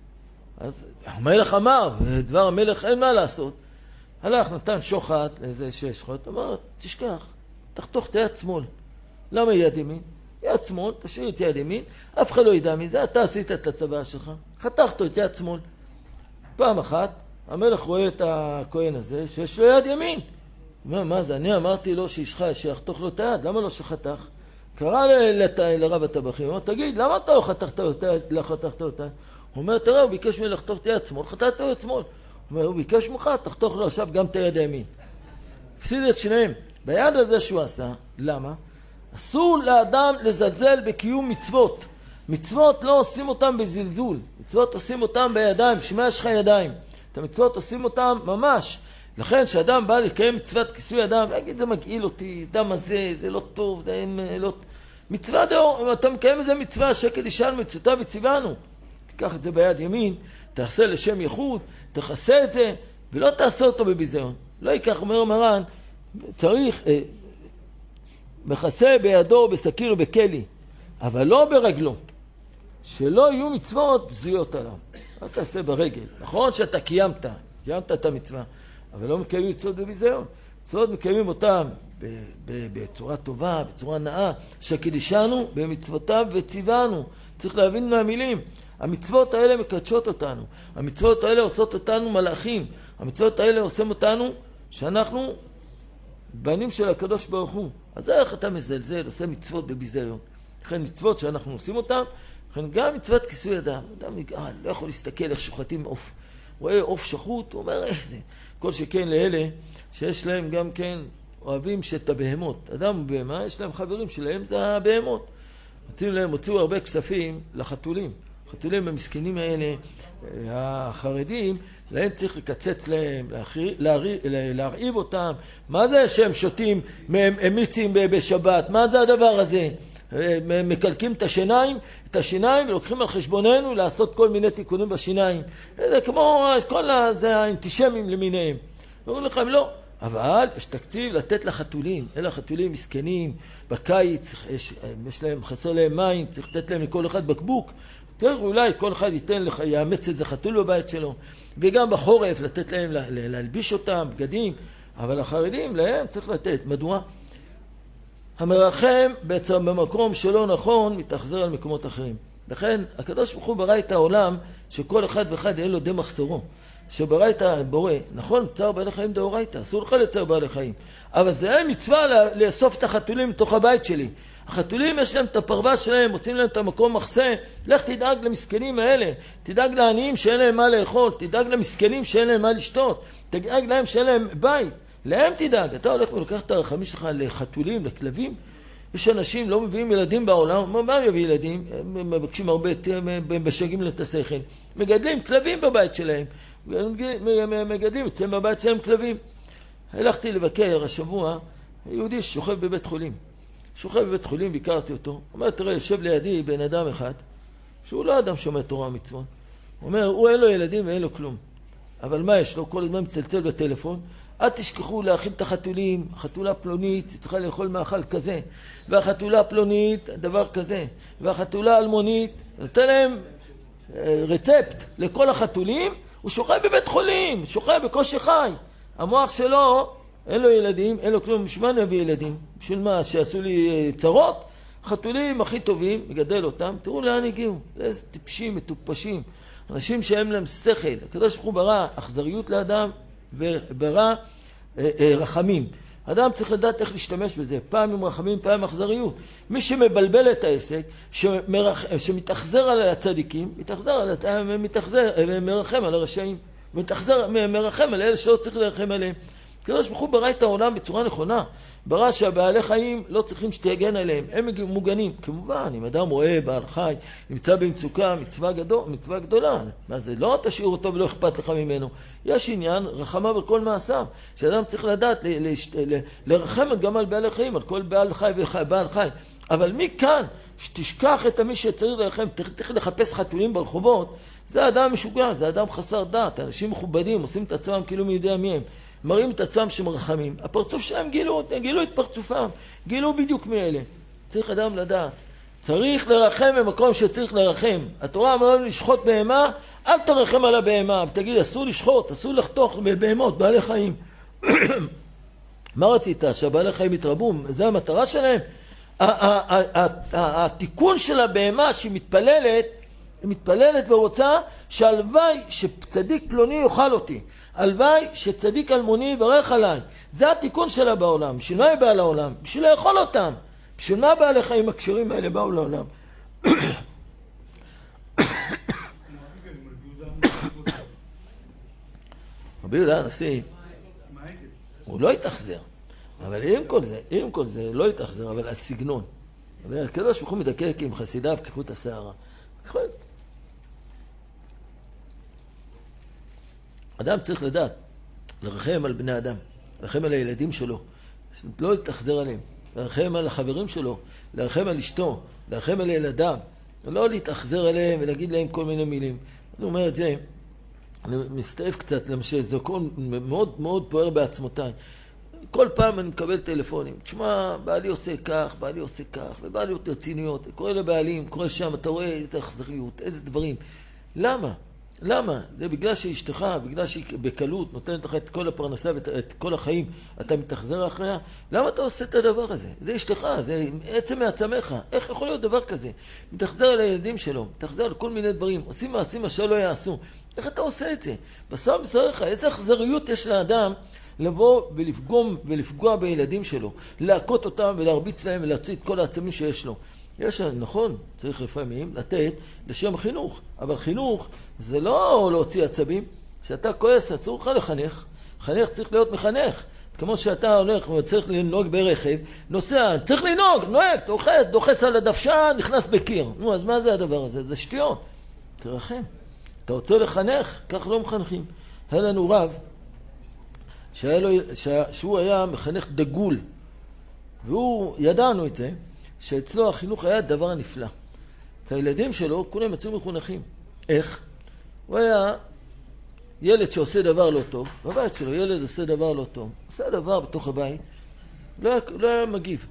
אז המלך אמר, דבר המלך אין מה לעשות. הלך, נתן שוחט לאיזה שוחט, אמר, תשכח, תחתוך את היד שמאל. למה יד ימין? יד שמאל, תשאיר את יד ימין, אף אחד לא ידע מזה, אתה עשית את הצבא שלך, חתכת את יד שמאל. פעם אחת, המלך רואה את הכהן הזה, שיש לו יד ימין. הוא אומר, מה זה? אני אמרתי לו שיחתוך לו את היד, למה לא שחתך? קרא לרב הטבחים, הוא אומר, תגיד, למה אתה לא חתכת אותה? הוא אומר, תראה, הוא ביקש ממני לחתוך את היד שמאל, חתכת את היד שמאל. הוא אומר, הוא ביקש ממך, תחתוך לו עכשיו גם את היד הימין. הפסיד את שניהם. ביד הזה שהוא עשה, למה? אסור לאדם לזלזל בקיום מצוות. מצוות לא עושים אותם בזלזול. מצוות עושים אותם בידיים, שמע יש לך ידיים. את המצוות עושים אותם ממש. לכן שאדם בא לקיים מצוות כיסוי אדם, להגיד, זה מגעיל אותי, דם הזה, זה לא טוב, זה לא... מצווה דאור, אם אתה מקיים איזה מצווה, שקד ישן מצוותיו וציוונו. תיקח את זה ביד ימין, תעשה לשם ייחוד, תכסה את זה, ולא תעשה אותו בביזיון. לא ייקח, אומר מרן, צריך, מכסה בידו, בסכין ובכלי, אבל לא ברגלו. שלא יהיו מצוות בזויות עליו. לא תעשה ברגל. נכון שאתה קיימת את המצווה, אבל לא מקיימים מצוות בביזיון. מצוות מקיימים אותם בצורה טובה, בצורה נאה, שקידשנו במצוותיו וציוונו. צריך להבין מהמילים. המצוות האלה מקדשות אותנו. המצוות האלה עושות אותנו מלאכים. המצוות האלה עושים אותנו שאנחנו בנים של הקדוש ברוך הוא. אז איך אתה מזלזל, עושה מצוות בביזיון? לכן מצוות שאנחנו עושים אותם, לכן גם מצוות כיסוי אדם. אדם נגעל, לא יכול להסתכל איך שוחטים עוף. רואה עוף שחוט, הוא אומר איך זה. כל שכן לאלה שיש להם גם כן אוהבים שאת הבהמות. אדם ובהמה, יש להם חברים שלהם, זה הבהמות. הוציאו הרבה כספים לחתולים. החתולים המסכנים האלה, החרדים, להם צריך לקצץ להם, להרעיב אותם. מה זה שהם שותים מיצים בשבת? מה זה הדבר הזה? מקלקים את השיניים ולוקחים על חשבוננו לעשות כל מיני תיקונים בשיניים. זה כמו כל האנטישמים למיניהם. אומרים לכם לא, אבל יש תקציב לתת לחתולים. אלה החתולים מסכנים, בקיץ יש להם, חסר להם מים, צריך לתת להם לכל אחד בקבוק. אולי כל אחד יאמץ איזה חתול בבית שלו, וגם בחורף לתת להם להלביש אותם, בגדים, אבל החרדים להם צריך לתת. מדוע? המרחם בעצם במקום שלא נכון מתאכזר על מקומות אחרים. לכן הקדוש ברוך הוא ברא את העולם שכל אחד ואחד יהיה לו די מחסורו. שברא את הבורא, נכון, צער בעלי חיים דאורייתא, אסור לך לצער בעלי חיים, אבל זה אין מצווה לאסוף את החתולים מתוך הבית שלי. החתולים יש להם את הפרווה שלהם, מוצאים להם את המקום מחסה. לך תדאג למסכנים האלה, תדאג לעניים שאין להם מה לאכול, תדאג למסכנים שאין להם מה לשתות, תדאג להם שאין להם בית, להם תדאג. אתה הולך ולוקח את הרחמים שלך לחתולים, לכלבים. יש אנשים לא מביאים ילדים בעולם, מה יביא ילדים? הם מבקשים הרבה, הם משגעים את השכל. מגדלים כלבים בבית שלהם, מגדלים אצלם בבית שלהם כלבים. הלכתי לבקר השבוע, יהודי ששוכב בבית חולים. שוכב בבית חולים, ביקרתי אותו. אומר, תראה, יושב לידי בן אדם אחד, שהוא לא אדם שומע תורה ומצוות. הוא אומר, הוא אין לו ילדים ואין לו כלום. אבל מה יש לו? כל הזמן מצלצל בטלפון. אל תשכחו להאכיל את החתולים. החתולה פלונית, צריכה לאכול מאכל כזה. והחתולה פלונית, דבר כזה. והחתולה אלמונית, נתן להם רצפט לכל החתולים. הוא שוכב בבית חולים, שוכב בקושי חי. המוח שלו, אין לו ילדים, אין לו כלום. בשביל מה נביא ילדים? בשביל מה? שעשו לי צרות? חתולים הכי טובים, מגדל אותם. תראו לאן הגיעו. איזה טיפשים, מטופשים. אנשים שהם להם שכל. הקדוש ברוך הוא ברא אכזריות לאדם וברא רחמים. אדם צריך לדעת איך להשתמש בזה. פעם עם רחמים, פעם עם אכזריות. מי שמבלבל את העסק, שמתאכזר על הצדיקים, מרחם על הרשעים. מרחם על אלה שלא צריך לרחם עליהם. הקדוש ברוך הוא ברא את העולם בצורה נכונה. ברא שהבעלי חיים לא צריכים שתגן עליהם, הם מוגנים. כמובן, אם אדם רואה בעל חי, נמצא במצוקה, מצווה גדולה. מה זה? לא תשאיר אותו ולא אכפת לך ממנו. יש עניין, רחמה בכל מעשיו. שאדם צריך לדעת לרחם גם על בעלי חיים, על כל בעל חי ובעל חי. אבל מכאן, שתשכח את מי שצריך לרחם, תלך לחפש חתולים ברחובות, זה אדם משוגע, זה אדם חסר דעת. אנשים מכובדים, עושים את עצמם כאילו מי יודע מי הם. מראים את עצמם שמרחמים. הפרצוף שלהם גילו את פרצופם. גילו בדיוק מאלה. צריך אדם לדעת. צריך לרחם במקום שצריך לרחם. התורה אמרה לנו לשחוט בהמה, אל תרחם על הבהמה. ותגיד, אסור לשחוט, אסור לחתוך בבהמות, בעלי חיים. מה רצית? שהבעלי חיים יתרבו? זה המטרה שלהם? התיקון של הבהמה שהיא מתפללת ורוצה שהלוואי שצדיק פלוני יאכל אותי. הלוואי שצדיק אלמוני יברך עליי. זה התיקון שלה בעולם. בשביל מה היא באה לעולם? בשביל לאכול אותם. בשביל מה בעלי חיים הקשרים האלה באו לעולם? רבי יהודה הנשיא, הוא לא יתאכזר. אבל עם כל זה לא יתאכזר, אבל הסגנון. הקדוש ברוך הוא מדקק עם חסידיו כחוט השערה. נכון? אדם צריך לדעת, לרחם על בני אדם, לרחם על הילדים שלו, לא להתאכזר עליהם, לרחם על החברים שלו, לרחם על אשתו, לרחם על ילדיו, לא להתאכזר עליהם ולהגיד להם כל מיני מילים. אני אומר את זה, אני מסתעף קצת, למשל, זה הכל מאוד מאוד פוער בעצמותיי. כל פעם אני מקבל טלפונים, תשמע, בעלי עושה כך, בעלי עושה כך, ובעליות רציניות, קורא לבעלים, קורא שם, אתה רואה איזה אכזריות, איזה דברים. למה? למה? זה בגלל שאשתך, בגלל שהיא בקלות נותנת לך את כל הפרנסה ואת כל החיים, אתה מתאכזר אחריה? למה אתה עושה את הדבר הזה? זה אשתך, זה עצם מעצמך. איך יכול להיות דבר כזה? מתאכזר על הילדים שלו, מתאכזר על כל מיני דברים, עושים מעשים אשר לא יעשו. איך אתה עושה את זה? בשר בשריך, איזה אכזריות יש לאדם לבוא ולפגוע בילדים שלו, להכות אותם ולהרביץ להם ולהוציא את כל העצמים שיש לו. יש, נכון, צריך לפעמים לתת לשם חינוך, אבל חינוך זה לא להוציא עצבים. כשאתה כועס, אסור לך לחנך. חנך צריך להיות מחנך. כמו שאתה הולך וצריך לנהוג ברכב, נוסע, צריך לנהוג, נוהג, דוחס על הדוושה, נכנס בקיר. נו, אז מה זה הדבר הזה? זה שטויות. תרחם. אתה רוצה לחנך? כך לא מחנכים. היה לנו רב שהוא היה מחנך דגול, והוא, ידענו את זה, שאצלו החינוך היה דבר נפלא. את הילדים שלו, כולם יצאו מחונכים. איך? הוא היה ילד שעושה דבר לא טוב, בבית שלו ילד עושה דבר לא טוב, עושה דבר בתוך הבית, לא היה מגיב.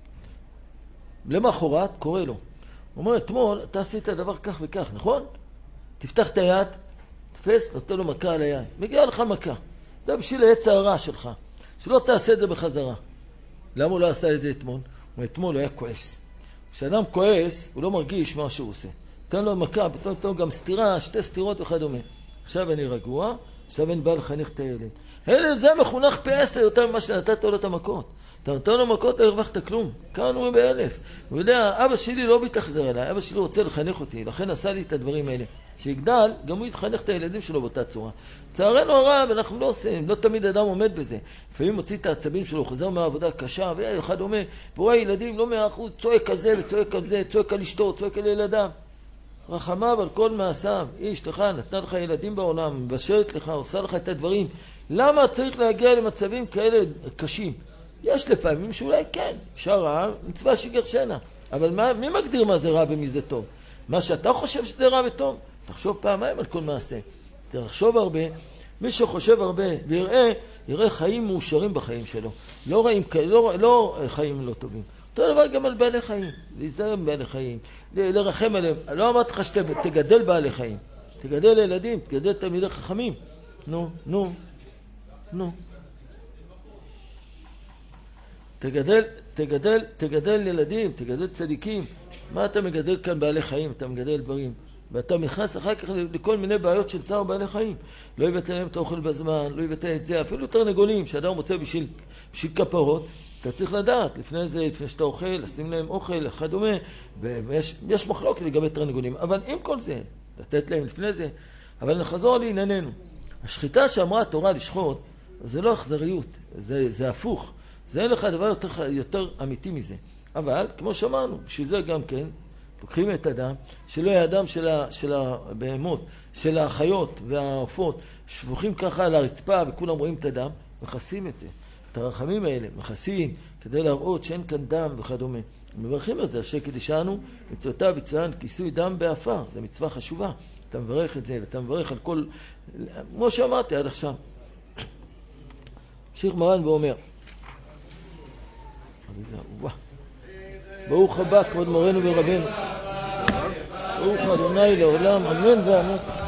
למחרת קורא לו. הוא אומר, אתמול אתה עשית דבר כך וכך, נכון? תפתח את היד, תפס, נותן לו מכה על היד. מגיעה לך מכה. זה בשביל העץ הרע שלך. שלא תעשה את זה בחזרה. למה הוא לא עשה את זה אתמול? אתמול הוא היה כועס. כשאדם כועס, הוא לא מרגיש מה שהוא עושה. תן לו מכה, פתאום תן לו גם סתירה, 2 סתירות וכדומה. עכשיו אני רגוע, עכשיו אני בא לחנך את הילד. הילד זה מחונך פי 10 יותר ממה שנתת לו את המכות. אתה נותן לו מכות, לא הרווחת כלום. כאן הוא ב1000. הוא יודע, אבא שלי לא מתאכזר אליי, אבא שלי רוצה לחנך אותי, לכן עשה לי את הדברים האלה. שיגדל, גם הוא יתחנך את הילדים שלו באותה צורה. צערנו הרב, אנחנו לא עושים, לא תמיד אדם עומד בזה. לפעמים מוציא את העצבים שלו, חוזר מהעבודה קשה, ואחד אומר, והוא הילדים לא 100%, צועק על זה וצועק על זה, צועק על אשתו, צועק על ילדיו. רחמיו על כל מעשיו. אשתך נתנה לך ילדים בעולם, מבשלת לך, עושה לך את הדברים. למה צריך להגיע למצבים כאלה קשים? יש לפעמים שאולי כן, אפשר רע, מצווה שגרשנה. אבל מי מגדיר מה זה רע ומי זה טוב? מה שאתה חושב שזה רע וטוב, תחשוב פעמיים על כל מעשה. תחשוב הרבה, מי שחושב הרבה יראה חיים מאושרים בחיים שלו. לא חיים לא טובים. אותו דבר גם על בעלי חיים, להיזהר עם בעלי חיים, לרחם עליהם. לא אמרתי לך שתגדל בעלי חיים, תגדל ילדים, תגדל תלמידי חכמים. נו. תגדל ילדים, תגדל צדיקים. מה אתה מגדל כאן בעלי חיים? אתה מגדל דברים. ואתה נכנס אחר כך לכל מיני בעיות של צער בעלי חיים. לא הבאת להם את האוכל בזמן, לא הבאת את זה, אפילו תרנגולים שאדם מוצא בשביל כפרות. אתה צריך לדעת, לפני זה, לפני שאתה אוכל, לשים להם אוכל, אחד דומה, ויש מחלוקת לגבי תרנגולים. אבל עם כל זה, לתת להם לפני זה, אבל נחזור לענייננו. השחיטה שאמרה התורה לשחוט, זה לא אכזריות, זה הפוך. זה אין לך דבר יותר אמיתי מזה. אבל, כמו שאמרנו, בשביל זה גם כן, לוקחים את הדם, שלא יהיה הדם של הבהמות, של החיות והעופות, שפוכים ככה על הרצפה וכולם רואים את הדם, מכסים את זה. את הרחמים האלה, מכסים, כדי להראות שאין כאן דם וכדומה. מברכים את זה, שקדישנו, מצוותיו יצוין כיסוי דם באפר, זו מצווה חשובה. אתה מברך את זה, ואתה מברך על כל, כמו שאמרתי עד עכשיו. המשיך מרן ואומר, ברוך הבא, כבוד מורנו ורבנו. ברוך ה' לעולם, אמן ואמן.